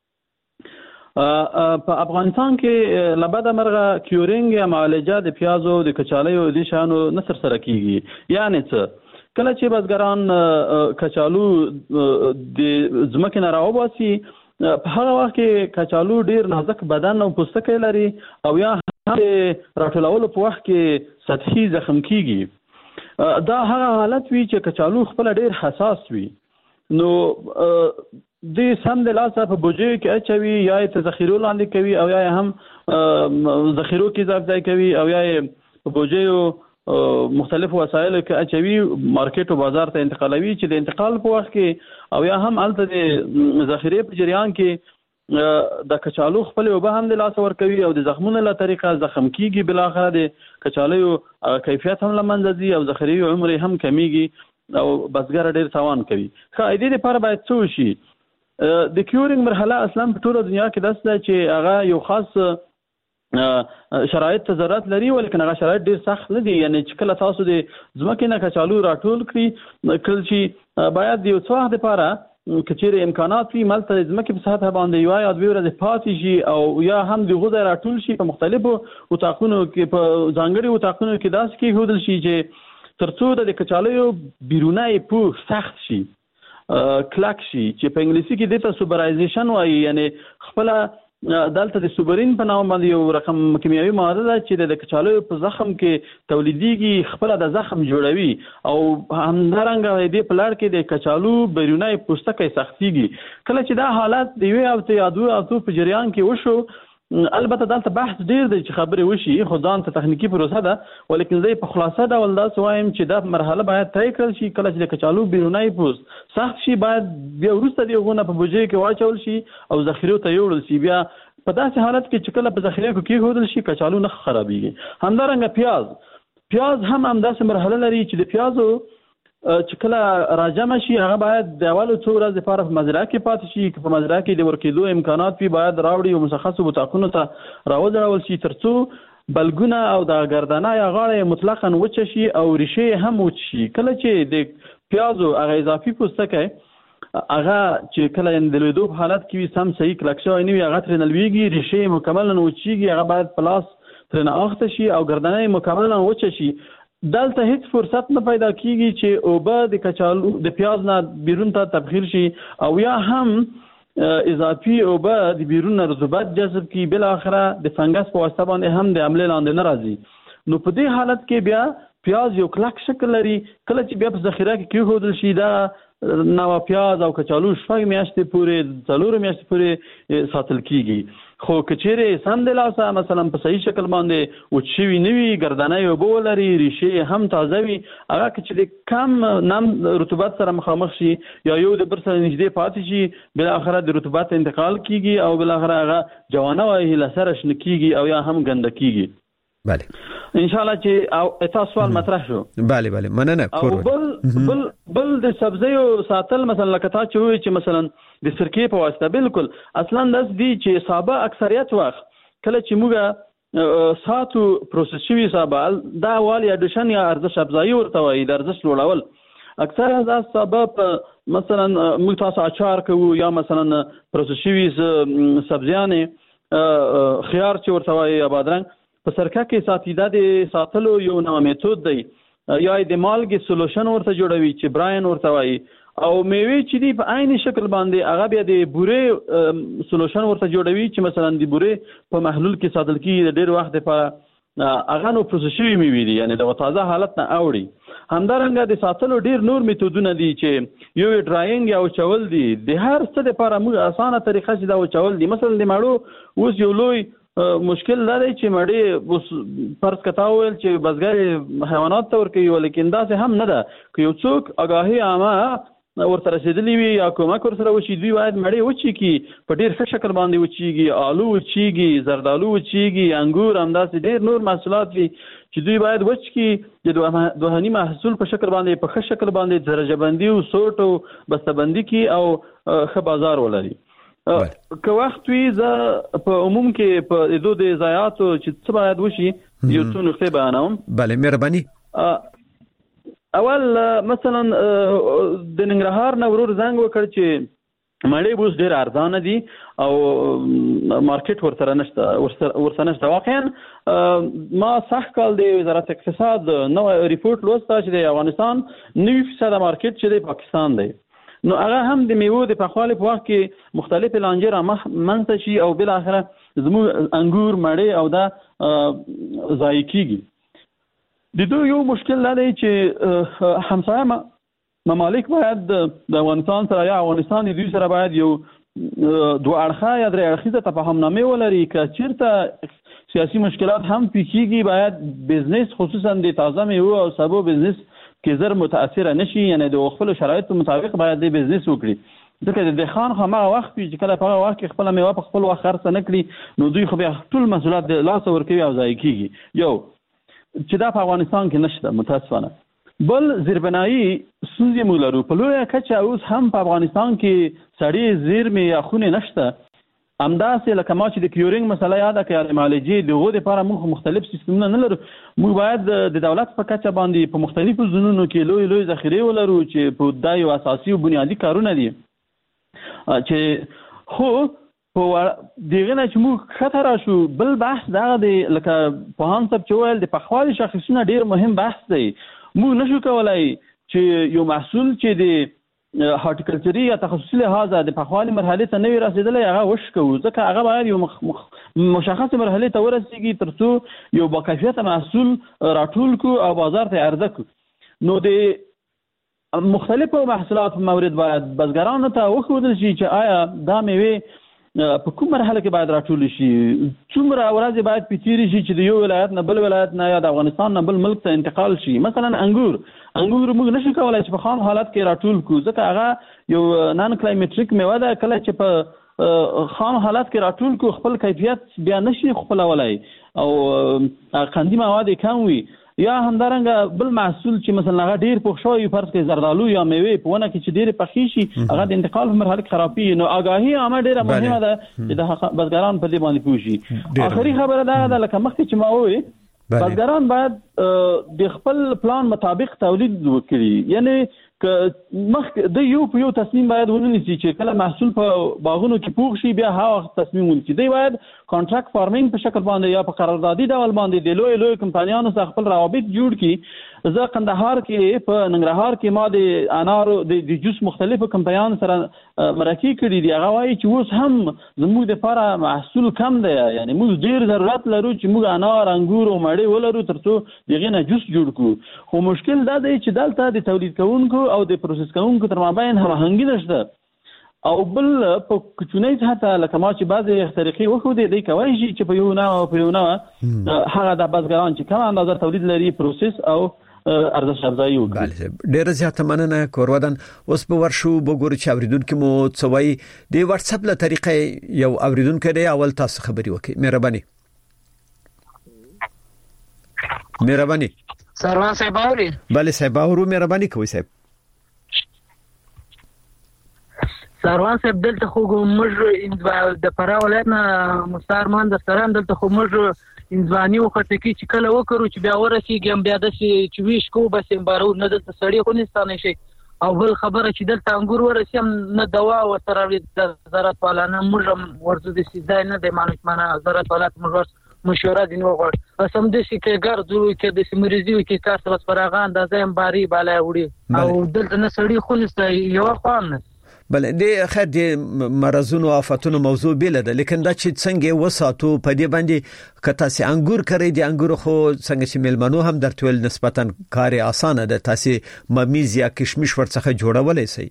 په افغانستان کې لبده مرغه کیورینګ یا معالجه د پیازو د کچالیو د شانو نصر سره کیږي. یعنی څه؟ کله چې بزګران کچالو د ځمکې نه راوباسي په هغه وخت کې کچالو ډیر نازک بدن او پوستکی لري او یا راټولولو په وخت کې سطحي زخم کیږي. دا هغه حالت وي چې کچالو خپل ډیر حساس وي. نو د سم د لاسه په بوجیو کې اچوي یا یې ذخیرو لاندې کوي او یا هم ذخیرو کې ځای کوي او یا په بوجیو مختلف وسایلو کې اچوي مارکیټ او بازار ته انتقالوي چې د انتقال په وخت کې او یا هم الته د ذخیره په جریان کې د کچالو خپل اوبه هم د لاسه ورکوي او د زخمونو له طریقه زخم کیږي. بلاخره د کچالیو کیفیت هم له منځه ځي او ذخیرې عمر هم کمیږي او بزګر ډیر تاوان کوي. ښه دې لپاره باید څه وشي؟ د کیورینګ مرحله اصلا په ټوله دنیا کې داسې ده چې هغه یو خاص شرایط ته ضرورت لري ولیکن هغه شرایط ډیر سخت نه دي. یعنی چې کله تاسو د ځمکې نه کچالو راټول کړئ کله چې باید د یو څه وخت لپاره که چیرې امکانات وي ملته د ځمکې په سطح باندې یوه یا دوې ورځې پاتې شي او یا هم د هغو ځای راټول شي په مختلفو اتاقونو کې په ځانګړي اتاقونو کې داسې کېښودل شي چې تر څو د کچالیو بیرونی پوښ سخت شي کلک شي چې په انګلیسي کې دې ته سوبرایزیشن وایي. یعنی خپله دلته د سوبرین په نام باندې یو رقم کیمیاوي ماده ده چې د کچالیو په زخم کې تولیدیږي خپله د زخم جوړوي او همدارنګه دې په لړ کې د کچالو بیرونی پوستکی سختیږي. کله چې دا حالت د یوې هفتې یا دوه هفتو په جریان کې وشو البته دلته بحث ډیر دی چې خبرې وشي خو ځان ته تخنیکي پروسه ده ولیکن زه په خلاصه ډول داسې وایم چې دا مرحله باید طی کړل شي. کله چې د کچالو بیرونی پوست سخت شي باید بیا وروسته د هغو نه په بوجۍ کې واچول شي او ذخیرو ته یوړل شي. بیا په داسې حالت کې چې کله په ذخیره کې کېښودل شي کچالو نه خرابېږي. همدارنګه پیاز هم همداسې مرحله لري چې د پیازو چې کله راجمع شي هغه باید د اولو څو ورځې لپاره په مزرعه کې پاتې شي. که په مزرعه کې د ورکېدو امکانات وي باید راوړي او مشخصو اتاقونو ته راوځړول شي تر څو بلګونه او د ګردانه یا غاړه مطلقاً وچه شي او ریښې هم وچ شي. کله چې د پیازو هغه اضافي پوستکی هغه چې کله د لویدو په حالت کې وي سم صحیح کلک شوی نه وي هغه ترې نه لویږي ریښې مکملا وچېږي هغه باید په لاس ترې نه اخته شي او ګردانه یې مکملا وچه شي. دلته هیڅ فرصت نه پیدا کیږي چې اوبه د کچالو د پیاز نه بیرون ته تبخیر شي او یا هم اضافي اوبه د بیرون نه رطوبت جذب کړي بالاخره د فنګس په واسطه باندې هم د حملې لاندې نه راځي. نو په دې حالت کې بیا پیاز یو کلک شکل لري. کله چې بیا په ذخیره کې کېښودل شي دا نوه پیاز او کچالو 6 میاشتې پورې 4 میاشتې پورې ساتل کیږي. خو که چیرې سم د لاسه مثلا په صحیح شکل باندې وچ شوي نه وي ګردانه یې اوبه ولري ریښې هم تازه وي هغه که چې د کم نم رطوبت سره مخامخ شي یا یو د بل سره نږدې پاتې شي بالاخره د رطوبت انتقال کیږي او بالاخره هغه جوانه وایي له سره شنه کیږي او یا هم ګنده کیږي. بله ان شاء الله چې او تاسو سوال مطرح شو. بله مننه. بل د سبزیو ساتل مثلا لکه تا چې وایي چې مثلا د سرکې په واسطه بالکل اصلا داس دي چې صابه اکثریت وخت کله چې موږ ساتو پروسس شوي صابه دا والی اډیشن یا ارزش افزایی ورته وایي د ارزش لوړول. اکثره دا صابه په مثلا موږ تاسو اچار کوو یا مثلا پروسس شوي سبزیانې خيار چې ورته وایي یا بادرنګ په سرکه کې ساتي. دا د ساتلو یو نوی میتود دی یا د مالګې سولوشن ورته جوړوي چې براین ورته وایي او میوې چې دی په عین شکل باندې هغه بیا د بورې سولوشن ورته جوړوي چې مثلا د بورې په محلول کې ساتل کېږي د ډېر وخت لپاره هغه نو پروسس شوي میوې دي یعنی د تازه حالت نه اوړي. همدارنګه د ساتلو ډېر نور میتودونه دي چې یو ډراینګ یا وچول دي. د هر څه لپاره موږ اسانه طریقه چې دا وچول دي مثلا د ماړو اوس یو لوی مشکل دا دی چې مړې فرض کتا ویل چې بزګر حیوانات ته ورکوي ولیکن داسې هم نه ده. که یو څوک آګاهي عامه ورته رسېدلي وي یا کومک ورسره وشي دوی باید مړې وچي کړي په ډېر ښه شکل باندې وچیږي. آلو وچیږي زردالو وچیږي انګور همداسې ډېر نور محصولات وي چې دوی باید وچ کړي د دوهني محصول په شکل باندې په ښه شکل باندې درجه بندي او سوټ او بسته بندي کړي او ښه بازار ولري. که وخت وي زه په عموم کې په دو د ضایعاتو چې څه باید وشي یو څو نقطې بیانوم. بله مهرباني. اول مثلا د ننګرهار نه ورور زنګ وکړ چې مړې بوس ډېر ارزانه دي او مارکیټ ورسره نشته. واقعا ما صح کال د وزارت اقتصاد نو ریپورت لوسته چې د افغانستان 9% مارکیټ چې د پاکستان دی. نو هغه هم د میوو د پخوالي په وخت کې مختلف لانجې را منځته شي او بل اخره زموږ انګور مړې او دا ضایع کیږي. د دوی یو مشکل دا دی چې همسایه ممالک باید د افغانستان سره یا افغانستان دوی سره باید یو دوه اړخه یا درې اړخیزه تفاهمنامه ولري که چیرته سیاسي مشکلات هم پیښیږي باید بزنس خصوصا د تازه میوو او سبو بزنس کې زر متاثر نشي، یعنی د خپل شرایطو مطابق باید د بزنس وکړي ځکه د خان هغه وخت چې کله په هغه وخت کې خپل میوه په خپل وخت خرڅ نه کړي نو دوی خو بیا ټول مسؤلیت د لاس ورکوي او ضایع کیږي. یو چې دا په افغانستان کې نشته متاسفانه. بل زیربنایی ستونزې موږ لرو په لویه کچه اوس هم په افغانستان کې سړې زیرمې یا خونې نشته. همداسې لکه ما چې د کیورینګ مسله یاده کړه د معالجې د هغو دپاره موږ مختلف سیستمونه نه لرو. موږ باید د دولت په کچه باندې په مختلفو زونونو کې لوی ذخیرې ولرو چې په دا یو اساسي او بنیادي کارونه دي چې خو په دغه نه چې موږ ښکته راشو. بل بحث دغه دی لکه پوهان صاحب چې ویل د پخوالي شاخصونه ډېر مهم بحث دی. موږ نشو کولای چې یو محصول چې د هارټیکلچري یا تخصصي لحاظه د پخوالي مرحلې ته نه وي رسېدلی هغه وشکوو ځکه هغه باید یو مشخصې مرحلې ته ورسېږي تر څو یو باکیفیته محصول راټول کړو او بازار ته عرضه کړو. نو د مختلفو محصولاتو مورد باید بزګرانو ته وښودل شي چې آیا دا میوې په کوم مرحله کې باید راټول شي، څومره ورځې باید په تیرې شي چې د یو ولایت نه بل ولایت نه یا د افغانستان نه بل ملک ته انتقال شي. مثلا انګور موږ نشو کولای چې په خام حالت کې راټول کړو ځکه هغه یو نان کلایمټریک میوه ده. کله چې په خام حالت کې راټول کړو خپل کیفیت بیا نشي خپلولای او قندي مواد کم وي. یا همدارنګه بل محصول چې مثلا هغه ډیر پوښ شوی فرض کې زردالو یا میوه په ونه کې چې ډیر پخې شي هغه د انتقال په مرحله کې خرابي. نو آگاهی عامه ډیره مهمه ده چې د بزګران په دې باندې پوه شي. آخري خبره دا ده لکه مخکې چې ما وویل بزګران باید د خپل پلان مطابق تولید وکړي. یعنی که مخ د یو تصمیم باید ونیسي چې کله محصول په باغونو کې پوښ شي بیا هغه تصمیم ونیسي. دی باید کانټراکټ فارمینګ په شکل باندې یا په قراردادي ډول باندې د لوی کمپانیانو سره خپل روابط جوړ کړي. زه قندهار کې په ننګرهار کې ما د انارو د جوس مختلفو کمپانیانو سره مرکه کړي دي. هغه وایي چې اوس هم زموږ لپاره محصول کم دی، یعنی موږ ډیر ضرورت لرو چې موږ انار انګور او مړې ولرو ترڅو دغه نه جوس جوړ کړو. خو مشکل دا دی چې دلته د تولید کوونکو او د پروسس کوونکو تر مابین هماهنګي نشته. او بل په کوچنۍ سطح لکه ما چې بعضې طریقې وښودې دی کولی شي چې په یو نه هغه د بزګران چې کم اندازه تولید لري پروسس او ارزش افزایی وکړي. ډیره زیاته مننه کورودن. اوس به ورشو بګورو چې اوریدونکو مو څه وایي. د واتس اپ له طریقې یو اوریدونکو دی اول تاسو خبري وکړئ. مهرباني سروان صاحب اوري؟ بله صاحب اورو. مهرباني کوئ صاحب. سروان صاحب دلته خو موږ د فراه ولایت نه مستعارمان د سران دلته خو موږ انځواني وخته کې چې کله وکړو چې بیا ورسېږم بیا داسې چې ویش کو بس امبارو نه دلته سړی خو نستانه شي. او بل خبره چې دلته انګور ورسېم نه دوا ورسره د زراعت والا نه موږ ورته د سیدای نه د مانوچمانه زراعت والا موږ مشوره دي نو غواړي اسم د شي کې ګرځو کې د سمریزي کې کار سره فراغان د ځم باري بالا وړي او دلته نه سړی خو نسته یو خام. بل د خیر د مرزونو آفاتونو موضوع بیل ده لیکن دا چې څنګه وساتو په دې باندې کته سي انګور کوي د انګور خو څنګه چې ملمنو هم درتول نسبتا کار اسانه ده تاسو ممیز یا کشمش ورڅخه جوړولای شي.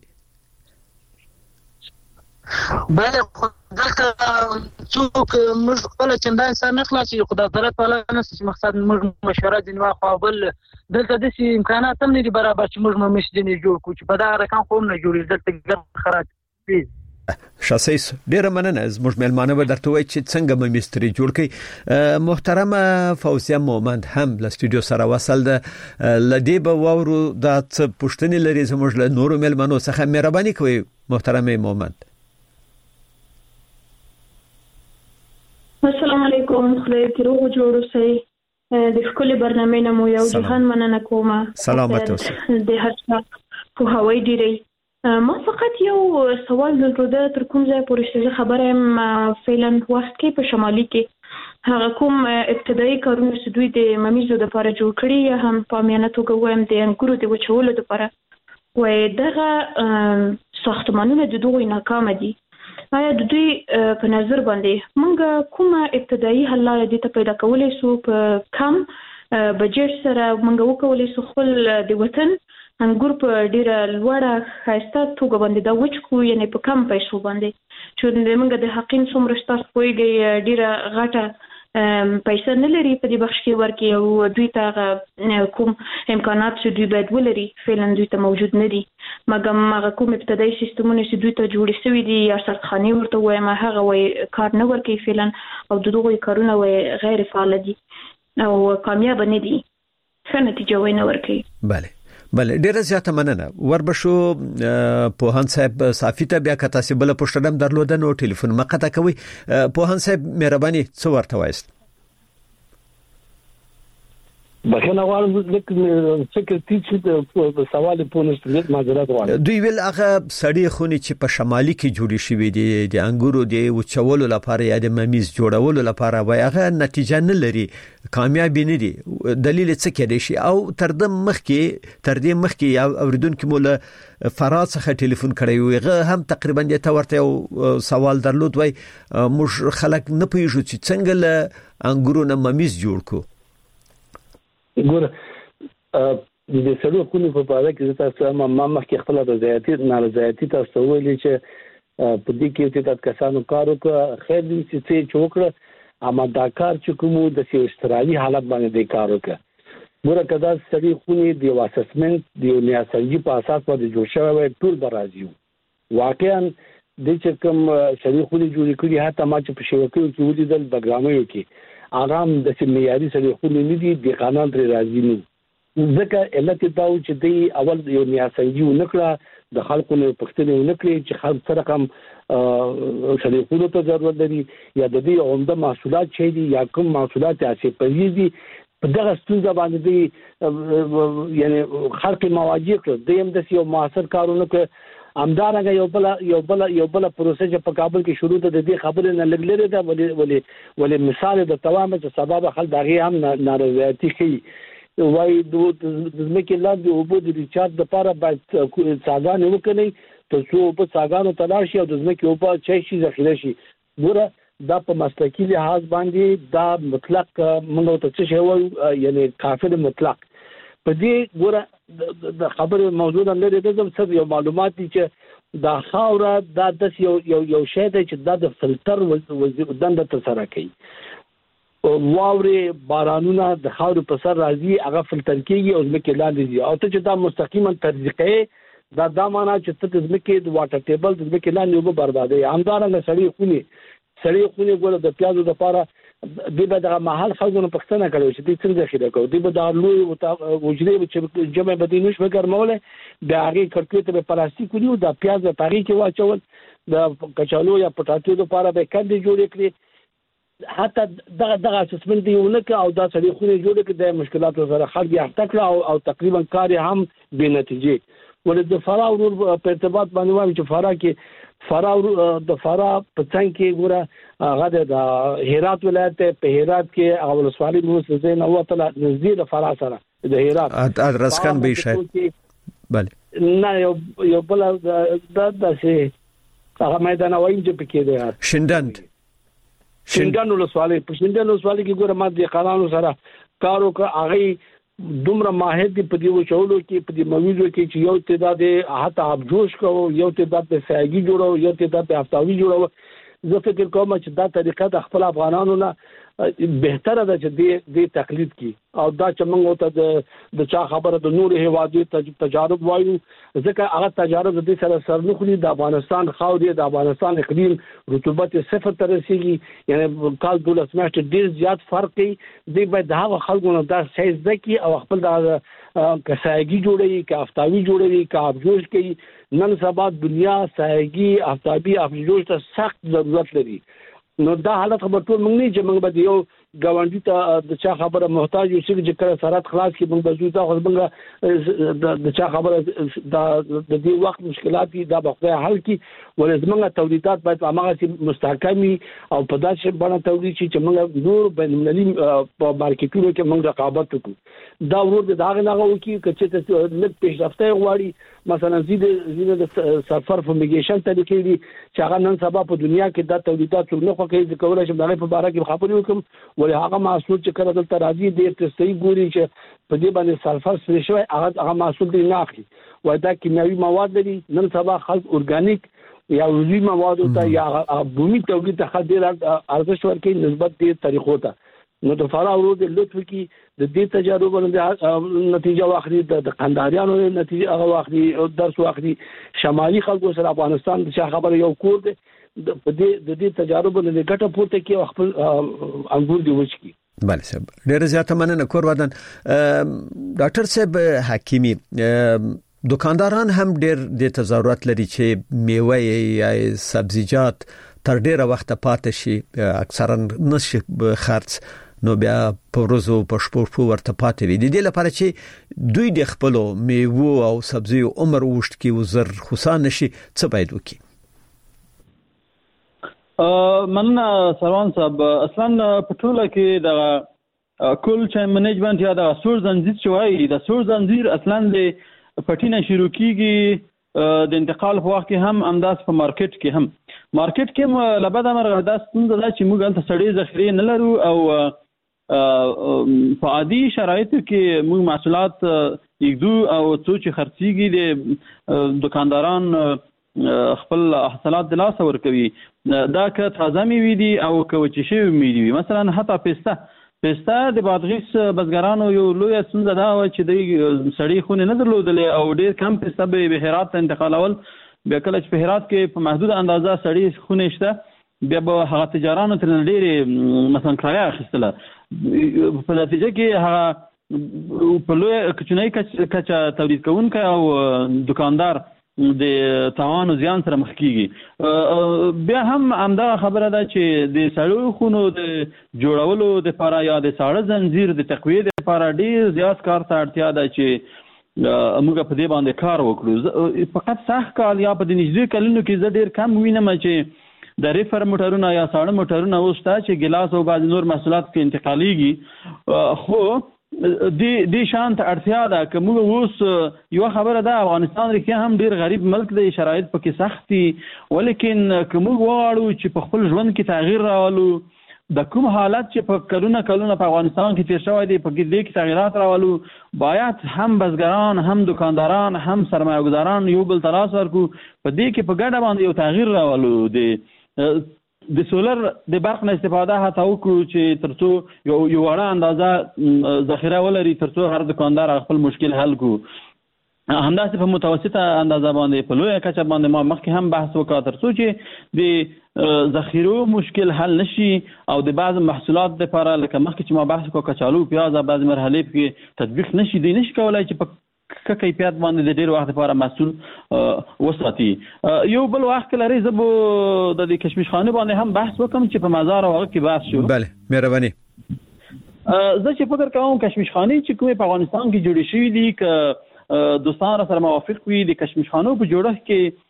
بله دلته څوک موږ خپل چندان سره نه خلاصي خدای درت ولا نه مقصد موږ مشوره دي نو خو بل دلته د سي امکانات هم نه دي برابر چې موږ مشدني جوړ کو چې په دا رقم خو نه جوړي دلته خراب شاسیس ډیر مننه زموږ ملمانه به درته وای چې څنګه مې مستری جوړ کړي. محترمه فوزیه مومند هم له استودیو سره وصل ده لدی به وورو د پښتني لري زموږ له نورو ملمانو څخه مهرباني کوي محترمه مومند. السلام علیکم. خدای دې روغ جوړ اوسئ. د ښکلې برنامې نه مو یو جهان مننه کوم. سلامت اوسئ. د هر څه په هوای ډیری ما فقط یو سوال درلوده تر کوم ځای پورې چې خبره ام فعلا وخت کې په شمالي کې هغه کوم ابتدایي کارونه چې دوی د ممیزو لپاره جوړ کړي یا هم په میانه توګه وایم د انګورو د وچولو لپاره وای دغه ساختمانونه د دوی ناکام دي. آیا د دوی په نظر باندې موږ کومه ابتدایي حل لاره دي ته پیدا کولای شو په کم بجټ سره موږ وکولای شو خپل د وطن انګور په ډیره لوړه خاصه توګه باندې دا وچ کو یعنی په کم پیسو باندې چې موږ د حقین څومره ستاسو کویږي ډیره غټه پیسې نه لري په دې بخش کې ورکي او دوی ته کوم امکانات چې دوی باید ولري فعلا دوی ته موجود نه دي مګر هغه کوم ابتدایي سیستمونه چې دوی ته جوړ شوي دي یا سرخاني ورته وایم هغه وای کار نه ورکي فعلا او دغه کارونه وای غیر فعال دي او کامیاب نه دي څه نتیجه وای نه ورکي. بله ډیره زیاته مننه. وربشو پوهان صاحب صافی ته بیا که تاسو بل پښتنم درلودن او ټلیفون مقطع کوي. پوهان صاحب مهرباني څه ورته وایست؟ بخنه غواړم چې فکر چې په سوال په نشته معذرت غواړم. دوی ویل هغه سړی خونی چې په شمالي کې جوړی شوی دی د انګورو د وچولو لپاره یا د ممیز جوړولو لپاره وای هغه نتیجه نه لري کامیاب نه دي. دلیل څه کېدی شي او تر دې مخکې یا اوریدونکو مولا فرات څخه ټلیفون کړی ویغه هم تقریبا د ورته سوال درلود وای موږ خلک نه پېژو چې څنګه له انګورو نه ممیز جوړ کو. ګوره د سړو خونې په اړه کې تاسو ما مخکې خپل د نارضایتي تاسو ویلي چې په دې کې چې تاسو کسانو کار وکړ خیر دې چې چوکړه اما دا کار چې کوم د استرالي حالت باندې کار وکړ. ګوره کدا سړي خونې د اسسمنت د نیاسنجي په اساس باندې جوړ شوی ټول برازیو واقعا د چې کوم سړي خونې جوړ کړي هته ما چې په شوکو کې ولیدل بګرامو کې آرام د معیاري سره خونې نه دي د قانون پر راځي نه ځکه علت دا و چې دی اول یو نیاسنجي ونکړه د خلکو نه پښتنه ونکړي چې خلک سره کوم سره خونو ته ضرورت لري یا د دې عمده محصولات چې دي یا کوم محصولات اساسي پېږي دي په دغه ستونزه باندې دی یعنی خلک مواجه کړ د یم د یو معاصر کارونه کې امدارنګ یو بل پروسه چې په کابل کې شروع ده د دې خبرې نه لګلره ده ولې مثال د توام چې سبب خل دغه هم نارضایتي کوي وای د ځمکې لاندې او په د ریچارډ د لپاره باید څاګان وکړي ته څو په څاګانو تلاش او د ځمکې او په چي شي ذخیره شي. ګوره دا په مسلکي لحاظ باندې دا مطلق موږ ته څه شی یعنی کافر مطلق په دې ګوره د خبره موضوع هم لري د څه یو معلومات دي چې دا خاوره دا د یو شی دی چې دا د فلټر دنده تر سره کوي. واورې بارانونه د خاورې په سر راځي هغه فلټر کیږي او ځمکې لاندې ځي او ته چې دا مستقیما ترجیحي دا معنا چې ته د ځمکې د واټر ټیبل د ځمکې لاندې وب بربادي همدارنګه سړی خونې ګوره د پیازو لپاره د به د محل خلکو پښتنه کړو چې د څنګه خیره کو د به د لوی وجري چې جمع بدینوش وګرموله د هغه کړکۍ ته پلاستیک ونیو د پیاز په پاغي کې واچول د کچالو یا پټاټو لپاره به کندې جوړې کړې حتی دغه اسسمنت دیونه کې او دا سړي خونې جوړې کې د مشکلاتو سره خلک یې احتکړه او تقریبا کار هم بې نتیجې ولې د فرا ورور په ارتباط باندې وایم چې فرا کې د فرا په څنګه کې ګوره هغه د هرات ولایت په هرات کې اول سوالي موسسه نه وته نزدې د فرا سره د هرات ادرسکان به شاید بله نه یو بل د سه هغه میدان وایم چې پکې دی شندن ولسوالي په شندن ولسوالي کې ګوره ما د قانونو سره کارو کا هغه دومره ماهر دي په دې وچولو کې په دې موضوع کې چې یو تعداد حتی ابجوش کو یو تعداد په سایګي جوړو یو تعداد په هفتاوي جوړو. زه فکر کوم چې دا طریقه د خپل افغانانو نه بهتره ده چې دې تقلید کی او دا چې موږ ته د چا خبره د نور هوادي تجارب وایو ځکه هغه تجارب د دې سره سرنخلي د افغانستان خاورې د افغانستان اقلیم رطوبت 0 ته رسیږي یعنی کال 12 میاشتې ډیر زیات فرق دی. د به د هغه خلکو نه دا سایز دکی او خپل د کسایګي جوړي کا افتاوی جوړي کا ابجوش کوي. نن سبا دنیا سایګي افتابي ابجوش ته سخت ضرورت لري نو دا حالت خبر ټول موږ نه چې موږ به یو ګاونډي ته د چا خبره محتاج یو چې کله سرحد خلاص کې موږ بزو دا خو موږ د چا خبره د دې وخت مشکلات دي دا به خدای حل کی ولې موږ تولیدات باید هغه مستحکمي او په داسې باندې تولید شي چې موږ نور بین المللي په مارکیټونو کې موږ رقابت وکړو دا ورور د هغه نه وکی چې ته لږ پیشرفته غواړي مثلا زیاده د سفر فومیګیشن طریقې دي چې هغه نن سبا په دنیا کې د تولیدات څو نه کوي چې کولای شي دغه په اړه کې خبرې وکم ولې هغه محصول چې کله دلته راځي ډېر تستي ګوري چې په دې باندې سلفر سپری شوی هغه محصول دی نه اخلي وای دا کیمیاوي مواد دي نن سبا خلک اورګانیک یا عضوي مواد ته یا بومي تولید ته ډېر ارزښت ورکوي نسبت دې طریقو ته نو د فرا ورو د لطف کې د دې تجربه نتیجه واخلي د قنداریانو نتیجه هغه واخلي او درس واخلي شمالي خلکو سره افغانستان د خبره یو کور دی د دې تجربه نه ګټه پورته کې خپل انګور دی وچ کی بله صاحب ډېر زیاته مننه کور ودان ډاکټر صاحب حکیمی دکانداران هم ډېر د ضرورت لري چې میوه یا سبزیجات تر ډېره وخت پاتې شي اکثرا نشي خرڅ نو بیا په ورځو په شپو ورته پاتې وي د دې لپاره چې دوی د خپل میوه او سبزیو عمر وشت کې وزر خصان نشي څه باید وکړي مننه سروان صاحب اصلا په ټوله کې د کول چین منیجمنت یا د سور زنجیر چې وایي د سور زنجیر اصلا د پټینه شروع کیږي د انتقال په وخت کې هم امداس په مارکیټ کې هم مارکیټ کې لبد امر دا ستونزه ده چې موږ هلته سړې ذخیرې نه لرو او په عادي شرایطو کې موږ محصولات یګدو او څو چې خرڅيږي د دکانداران خپل حاصلات د لاس ورکوي دا که تازه میوي دي او که وچې شوي میوي دي مثلا حتی پسته د بادغیس بزګرانو یو لوی ستونزه ده چې د سړې خونې نه درلودلې او ډېر کم پسته به هرات ته انتقالول بیا کله چې په هرات کې په محدود اندازه سړې خونې شته بیا به هغه تجارانو تر ډېرې مثلا کرایه اخیستله په نتیجه کې هغه په لوی کوچنۍ کچه تولید کوونکی او دکاندار د تاوان او زیان سره مخ کیږي بیا هم همدغه خبره ده چې د سړو خونو د جوړولو لپاره یا د ساړه زنجیر د تقویې لپاره ډېر زیات کار ته اړتیا ده چې موږ په دې باندې کار وکړو فقط سخت کال یا په د نږدې کلونو کې زه ډېر کم وینم چې د ریفر موټرونه یا ساړه موټرونه اوس ته چې ګلاس او بعض نور محصولات کې انتقالیږي خو د شانت اړتیا ده که موږ اوس یو خبره ده افغانستان رښتیا هم ډیر غریب ملک دی شرایط پکې سخت دي ولیکن که موږ وغواړو چې په خپل ژوند کې تغییر راولو د کوم حالت چې په کلونه په افغانستان کې تیر شوی دی په دې کې تغیرات راولو باید هم بزګران هم دکانداران هم سرمایه‌ګذاران یو بل ته لاس ورکړو په دې کې په ګډه باندې یو تغییر راولو د سولر د برق نه استفاده هڅه وکړو چې ترڅو یو وړه اندازه ذخیره ولري ترڅو هر دکاندار خپل مشکل حل کړو همداسې په متوسطه اندازه باندې په لویه کچه باندې ما مخکې هم بحث وکړ ترڅو چې د ذخیرو مشکل حل نشي او د بعض محصولات لپاره لکه مخکې چې ما بحث وکړ کچالو پیاز بعض مرحلې کې تطبیق نشي دی نشي کولای چې په کیفیت باندې د ډیر وخت لپاره محصول وساتي یو بل وخت لري زبو د کشمش خانه باندې هم بحث وکم چې په مزار او هغه کې بحث شو بله مهرباني زه چې فکر کوم کشمش خانه چې کومه په افغانستان کې جوړې شوې دي ک دوستان سره موافق وي د کشمش خانه په جوړښت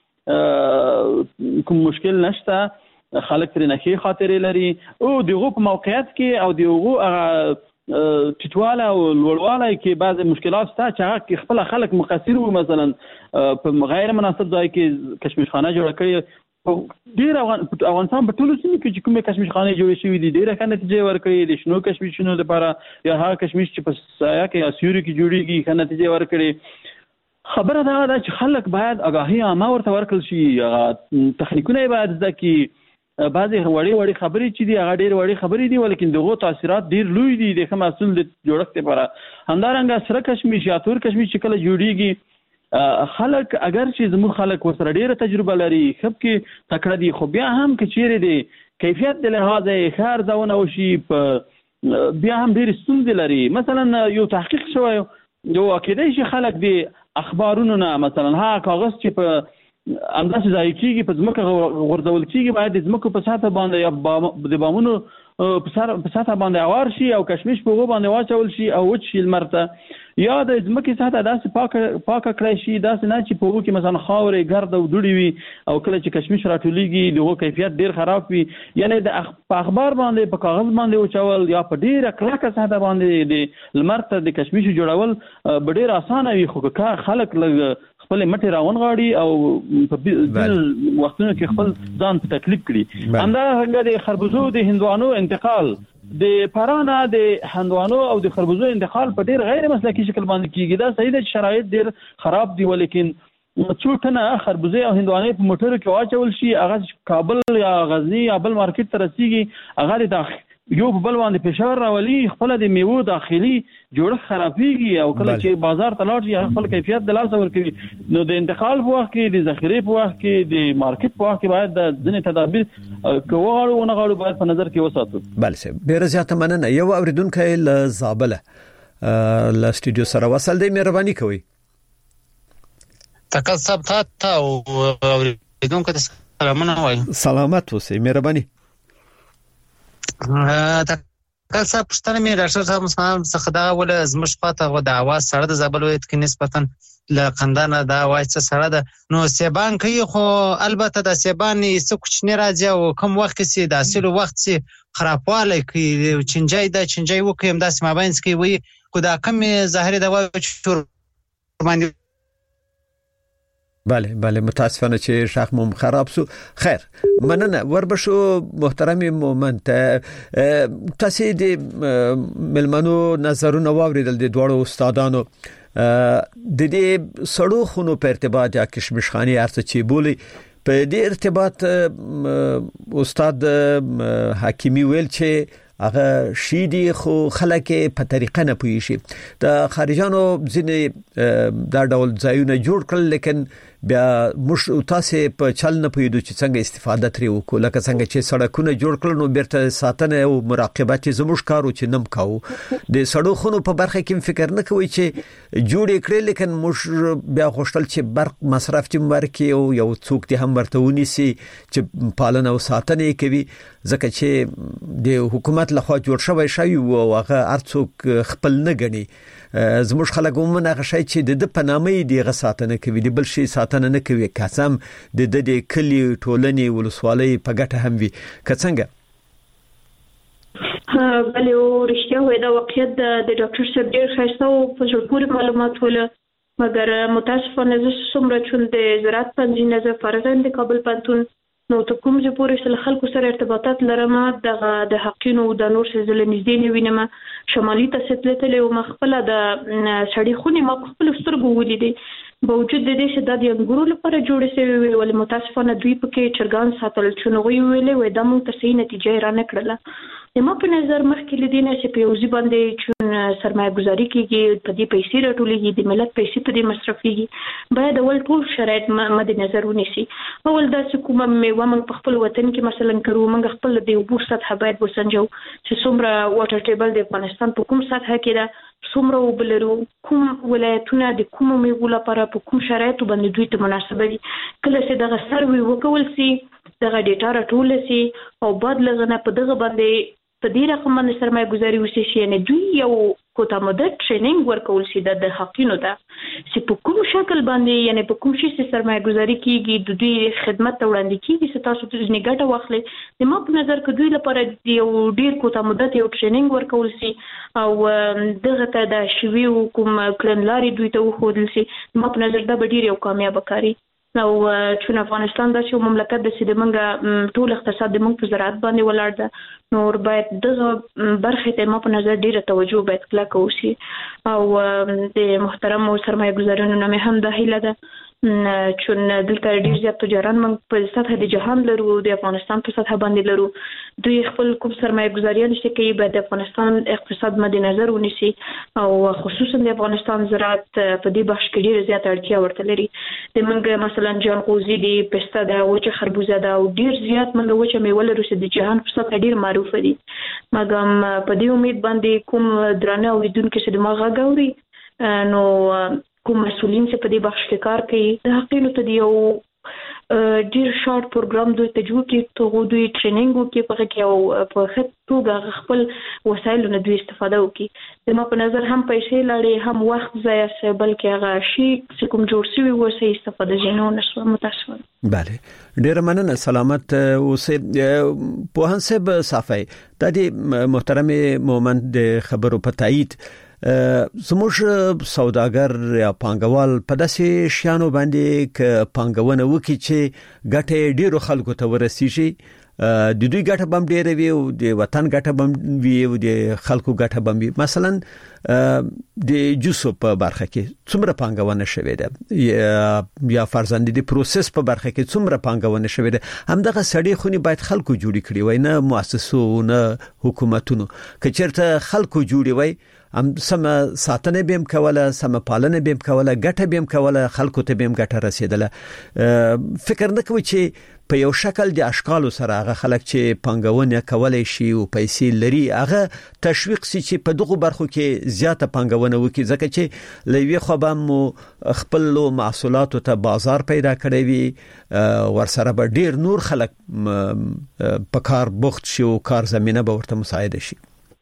کې کوم مشکل نشته خلک ترې نه خاطرې لري او دغه په موقعیت کې او دغه ټیټواله او لوړواله کې بعض مشکلات شته چې هغه خپل خلک مقصر وو مثلا په غیر مناسب ځای کې کشمش خانه جوړ کړي ډیر افغانستان په ټولو سیمو کې چې کومه کشمش خانه جوړې شوې دي ډیره ښه نتیجه ورکړي د شنو کشمشونو لپاره یا هغه کشمش چې په سایه کې یا سیوري کې جوړیږي ښه نتیجه ورکړي خبره دا ده چې خلک باید آگاهی عامه ورته ورکړل شي تخنیکونه باید زده کړي بعضی وړي خبرې چې دي هغه ډېر وړي خبرې دي ولیکن دغه تاثیرات ډېر لوی دي د محصول د جوړښت لپاره همدارنګه سره کشمش یا تور کشمش چې کله جوړیږي خلک اگر چې زموږ خلک ورسره ډېره تجربه لري خپ کې تکړه دي خو بیا هم که چیرې دي کیفیت د لحاظه ښه ارزونه وشي بیا هم ډېر ستونزې لري مثلا یو تحقیق شوی یو کېدای شي خلک د اخبارونو نه مثلا ها کاغذ چې په انداز ځای کیږي په ځمکه غورځول کیږي باید د ځمکو په سطح باندې یا د بامونو په سطح باندې اوار شي او کشمش په هغه باندې واچول شي او وچ شي لمرته یا د ځمکې سطح داسې پاکه کړی شي داسې نه چې په هغه کې مثلا خاورې ګرد او دوړې وي او کله چې کشمش راټولیږي دغه کیفیت ډیر خراب وي یعنی په اخبار باندې په کاغذ باندې وچول یا په ډیره کلکه سطح باندې د لمرته د کشمش جوړول ډیر اسانه وي خو خلک لږ خپل مټي راون غاړي او په وختونو کې خپل ځان په تکلیف کړي همدا څنګه د خربوزو د هندوانو انتقال د پرانا د هندوانو او د خربوزو انتقال په ډیر غیر مسلکي شکل باندې کیږي دا صحیح ده شرایط ډیر خراب دي ولیکن څو ټنه خربوزه او هندوانې په موټر کې واچول شي هغه کابل یا غزنی یا بل مارکیټ ته رسیږي هغه د یو بل باندې فشار راولي خپل د میوه داخلي جوړښت خرابېږي او کله چې بازار ته لاړ شي خپل کیفیت د لاس ورکوي نو د انتقال په وخت کې د ذخیره په وخت کې د مارکیټ په وخت کې باید د ځینې تدابیر کوو او نه غواړو باید په نظر کې وساتو. بله سه ډیره زیاته مننه. یو اوریدونکی له زابله له سټوډیو سره وصل دی مهرباني کوئ. تکل صاحب تا او اوریدونکو ته سلامونه وایم. سلامت اوسئ مهرباني. تکل صاحب پښتنه مې ډاکټر صاحب مسلمان څخه دا ولا زمش پاته د اواز سره د زابل ولایت کې نسبتا ل قندانه دا وایي څه سره ده نو سیبان کوي خو البته د سیبان څه کوچنی راځي او کوم وخت کې د اصل وخت چې خرابواله کوي چنجای وکم داسې مابینس کې وي کو دا کم ظاهري دا وایي باندې بله متاسفانه چې شخمم خراب سو. خیر مننه وربشو محترم مومنت تاسو د ملمنو نظرونه واوریدل د دوړو استادانو د دې سړو خونو په ارتباط یا کشمش خاني ارڅ چې بولی په دې ارتباط استاد حکیمی ویل چې هغه شیدي خو خلک په طریقه نه پوي شي د خارجانو ځینې دا ډول ځایونه جوړ کړل لیکن بیا مش تاسو په چل نه پویدو چې څنګه استفاده ترې وکړو لکه څنګه چې سړکونه جوړ کړل نو بیرته ساتنه او مراقبت زموږ کارو چې نم کاو د سړو خونو په برخه کې فکر نه کوي چې جوړ کړل لیکن مش بیا خوشتل چې برق مصرف چې ورکي او یو څوک ته هم ورته ونیسي چې پالنه او ساتنه کوي ځکه چې د حکومت لخوا جوړ شوی شي او هغه ارڅوک خپل نه غني زموږ خلک هم نه غشي چې د پنامې دی غساتنه کوي د بل شي ساتنه نه کوي قسم د کلی ټولنې ولسوالۍ په ګټه هم وي کڅنګ بله او رښتیا وای دا واقعیت د ډاکټر صاحب ډیر ښایسته او په زړه پورې معلومات ول مګر متاسفانه زه څومره چې د زراعت پنځینه زه فارغ یم د کابل پوهنتون نو ته کوم چې پورې سره خلکو سره ارتباطات لرم د حقینو د نور څه زله نږدې نه وینم شمالي ته ستلتلې او مخفله د سړی خونی ما خپل سترګو ولیدې باوجود د دې چې د انګورو لپاره جوړې شوی ولې متاسفانه دوی پکې چرګان ساتل چې نو ویلې وې د مونږ ته صحیح نتیجه را نه کړله ما په نظر مخکې لیدنه چې په یوځي باندې چې سرمایه گذاري کیږي په دې پیسې راټولېږي د ملت پیسې په دې مصرفيږي باید اول ټول شرایط مد نظر ونیسي اول دا چې کومه میوه موږ په خپل وطن کې مثلا کړو موږ خپل د اوبو سطح باید وسنجو چې څومره واټر ټیبل د افغانستان په کوم سطح کې ده څومره وبلرو کوم ولایتونه د کوم میوه لپاره په کوم شرایطو باندې دوی ته مناسب دي کله چې دغه سروي وکول سي دغه ډیټا راټول سي او بعد لغنه په دغه باندې په دې رقم باندې سرمایه گذاري وشي یعنی دوی یو کوټه مدد ټریننګ ورکول شي د حقینو ته چې په کوم شکل باندې یعنی په کوم شي سرمایه گذاري کیږي د دوی خدمت وړاندې کیږي چې تاسو ته نګټه واخلي د ما په نظر کې دوی لپاره یو ډیر کوټه مدد یو ټریننګ ورکول شي او دغه ته د شوی کوم کړنلاري دوی ته وښودل شي ما په نظر دا ډیر یو کامیاب کاری او چې افغانستان د یو مملکت د سیده منګه ټول اقتصاد د منګ په زراعت باندې ولاړ ده نور باید دغه برخه ته ما په نظر ډیره توجه باید کلک وشي او د محترم سرمایه گذارانو نه هم د هیله ده چون دلته ډیر زیات تجاران موږ په سطح د جهان لرو د افغانستان په سطح باندې لرو دوی خپل کوم سرمایه گذاریان چې کوي باید د افغانستان اقتصاد مد نظر ونیسي او خصوصا د افغانستان زراعت په دې بخش کې ډیر زیات اړتیا ورته لري د موږ مثلا جلغوزي دي پسته ده وچه خربوزه ده او ډیر زیات موږ وچه میوه لرو چې د جهان په سطح ډیر معروف دي مګم په دې امید باندې کوم درانه اوریدونکو چې د ما غاوري نو کوم مسولین چې په دې بخش کې کار کوي د حقینو ته یو ډیر شارټ پروګرام دوی تجربه کې ته دوی ټریننګ وکي په کې او په خطوګه خپل وسایلونه دوی استفاده وکي د ما په نظر هم پیسې لري هم وخت ضایع شي بلکې هغه شی چې کوم جوړ شوی وسه استفاده جنو نشو متاسفم. بله ډیر مننه سلامت اوسه په هنسب صافي د دې محترم مومن د خبرو په تایید زموږ سوداګر یا پانګوال په داسې شیانو باندې ک پانګونه وکړي چې ګټه ډیرو خلکو ته ورسیږي د دوی ګټه بم ډیره وي او د وطن ګټه بم وي او د خلکو ګټه بم وي. مثلا د جوسو په برخه کې څومره پانګونه شوې ده یا فرضاً د پروسس په برخه کې څومره پانګونه شوې ده همدغه سړي خونی باید خلکو جوړی کړي وای نه مؤسسو نه حکومتونو کچرته خلکو جوړی وای هم سم ساتنه بیم کوله سم پالنه بیم کوله ګټه بیم کوله خلکو ته بیم ګټه رسیدله. فکر نه کوي چې په یو شکل د اشکالو سره هغه خلک چې پانګونه کولای شي او پیسې لري هغه تشویق سي چې په دغه برخو کې زیاته پانګونه وکړي ځکه چې لوي خو به خپل محصولات ته بازار پیدا کړی وي ورسره به ډیر نور خلک په کار بوخت شي او کار زمينه به ورته مساعده شي.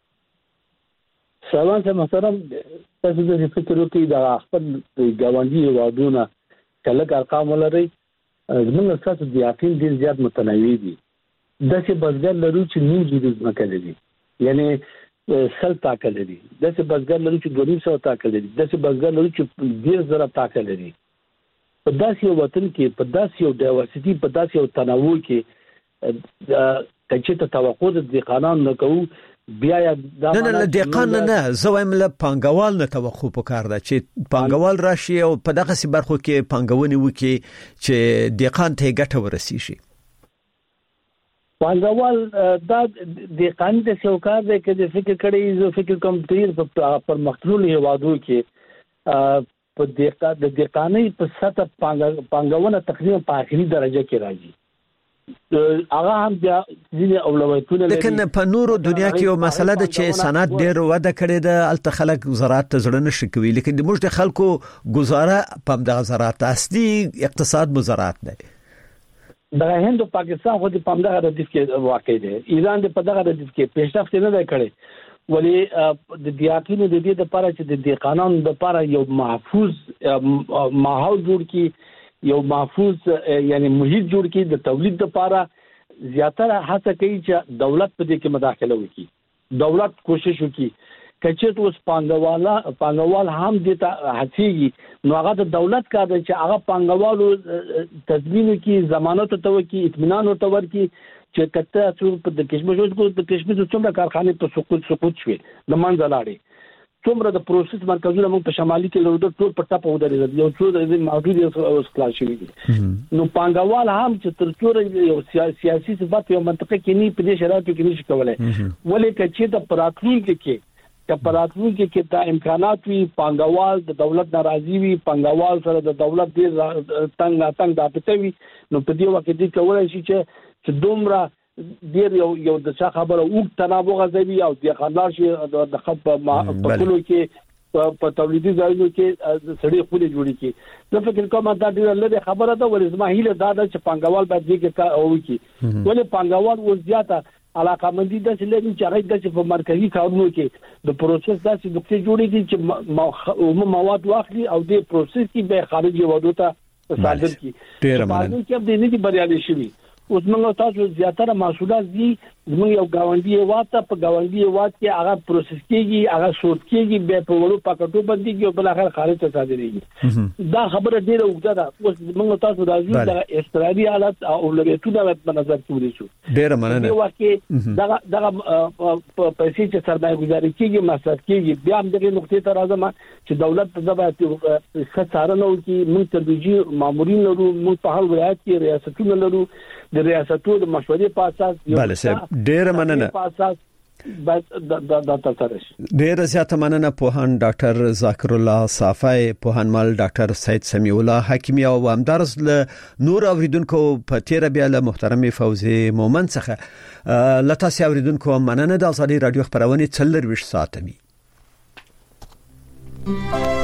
سلام سم محترم تاسو د فکر وکړئ د خپل ګاونډي هیوادونو کله ارقام ولري زموږ تاسو د یقین ډیر زیات متنوع دي داسې بزګر لرو چې نیم جوړ ځمکه لري یعنی سل طاقت لري داسې بزګر لرو چې 200 طاقت لري داسې بزګر لرو چې ډیر زره طاقت لري په داسې یو وطن کې په داسې یو ډایورسيټي په داسې یو تنوع کې کچې ته توقع د قانون نه کوو بیا نه دقیقاً نه زویم له پانګوال نه توقع وکړ دا چې پانګوال راشي او په دغه سي برخو کې پانګونې وکړي چې دقیقاً ته ګټه ورسیږي. پانګوال دا دقیقاً د سوکار د کې فکر کړي زه فکر کوم ډیر پر مختلف هیوادو کې په دقیقانه په سطح پانګونه تقریبا په اخري درجه کې راځي. هغه هم بیا ځینې اولویتونه لري لیکن په نورو دنیا کې یو مسله ده چې صنعت ډېر وده کړې ده الته خلک زراعت ته زړه نشي کوي لیکن د موږ د خلکو گزاره په دغه زراعت اصلي اقتصاد مزارعت دی. د هند او پاکستان خو د پامدغه ردیف کې واقع دی ایران د پدغه ردیف کې پیشرفت نه دی کړی ولی د دیاقینو د دې لپاره چې د قانون لپاره یو محفوظ ماحول جوړ کی یو محفوظ یعنی محیط جوړ کی د تولید لپاره زیاتره هڅه کوي چې دولت په دې کې مداخله وکړي دولت کوشش وکړي کچې اوس پانګوال هم دې ته هڅيږي نو هغه د دولت کار دی چې هغه پانګوالو تضمین وکړي ضمانت ته وکړي اطمینان ورته ورکړي چې کته څو د کشمیر څومره کارخانه په سقوط شوي د منځ لاړې څومره د پروسس مرکزونه موږ په شمالي کې لرو ټول په ټاپه ودرېدل یو څو د موجود یو خلاص شوی دي نو پانګوال هم چې تر څو یو سیاسي ثبات یو منطقه کې نه په دې شرایطو کې نشي کولای ولې چې د پراتلونکو کې دا امکانات وي پانګوال د دولت ناراضي وي پانګوال سره د دولت ډیر تنگ داپته وي نو په دې وخت کې کولای شي چې دومره ډیر یو د څه خبره او تنابو غزوي او د خندار شي د خپ په کلو کې په تولیدي ځایونو کې سړي خولي جوړي کی نو فکر کوم دا ډیر لږه خبره ده ولې زما هیله دا ده چې پانګوال باید دې کې او کی ولې پانګوال ور زیاته علاقمندي د سلې چې هغه د په مرکزی کارونو کې د پروسس داسې نقطې جوړې دي چې مواد واخلي او د پروسس کې به خارجي وادو ته صادر کی ډیر مننه چې د دې بریالي شي اوس موږ تاسو زیاتره محصولات دي موږ یو گاونډي واته په گاونډي واته کې هغه پروسس کیږي هغه سورت کیږي به په وړو پاکټو باندې کې بل اخر خارج ته صادرېږي دا خبره ډیره وګړه ده اوس موږ تاسو راځو د استرالیا حالت او لګیتونه په نظر کې ونیسو ډیره مننه یو واکه دا پیسې چې سرمایه گذاري کیږي مصرف کیږي بیا هم دغه نقطې ته راځم چې دولت په ځبه څارنه وکړي موږ تدریجي مامورین لرو موږ په هر ولایت کې ریاستونه لرو د ریاستونو د مشورې په اساس بله صاحب ډیر مننه ډیر زیاته مننه پوهان ډاکټر ذاکر الله صافی پوهانمل ډاکټر سید سمیع الله حکیمی او همدارس له نور اوریدونکو په تیر بیا له محترم فوزي مومن څخه لته سي اوریدونکو مننه د ازادي رادیو خبرونه 24 ساعت می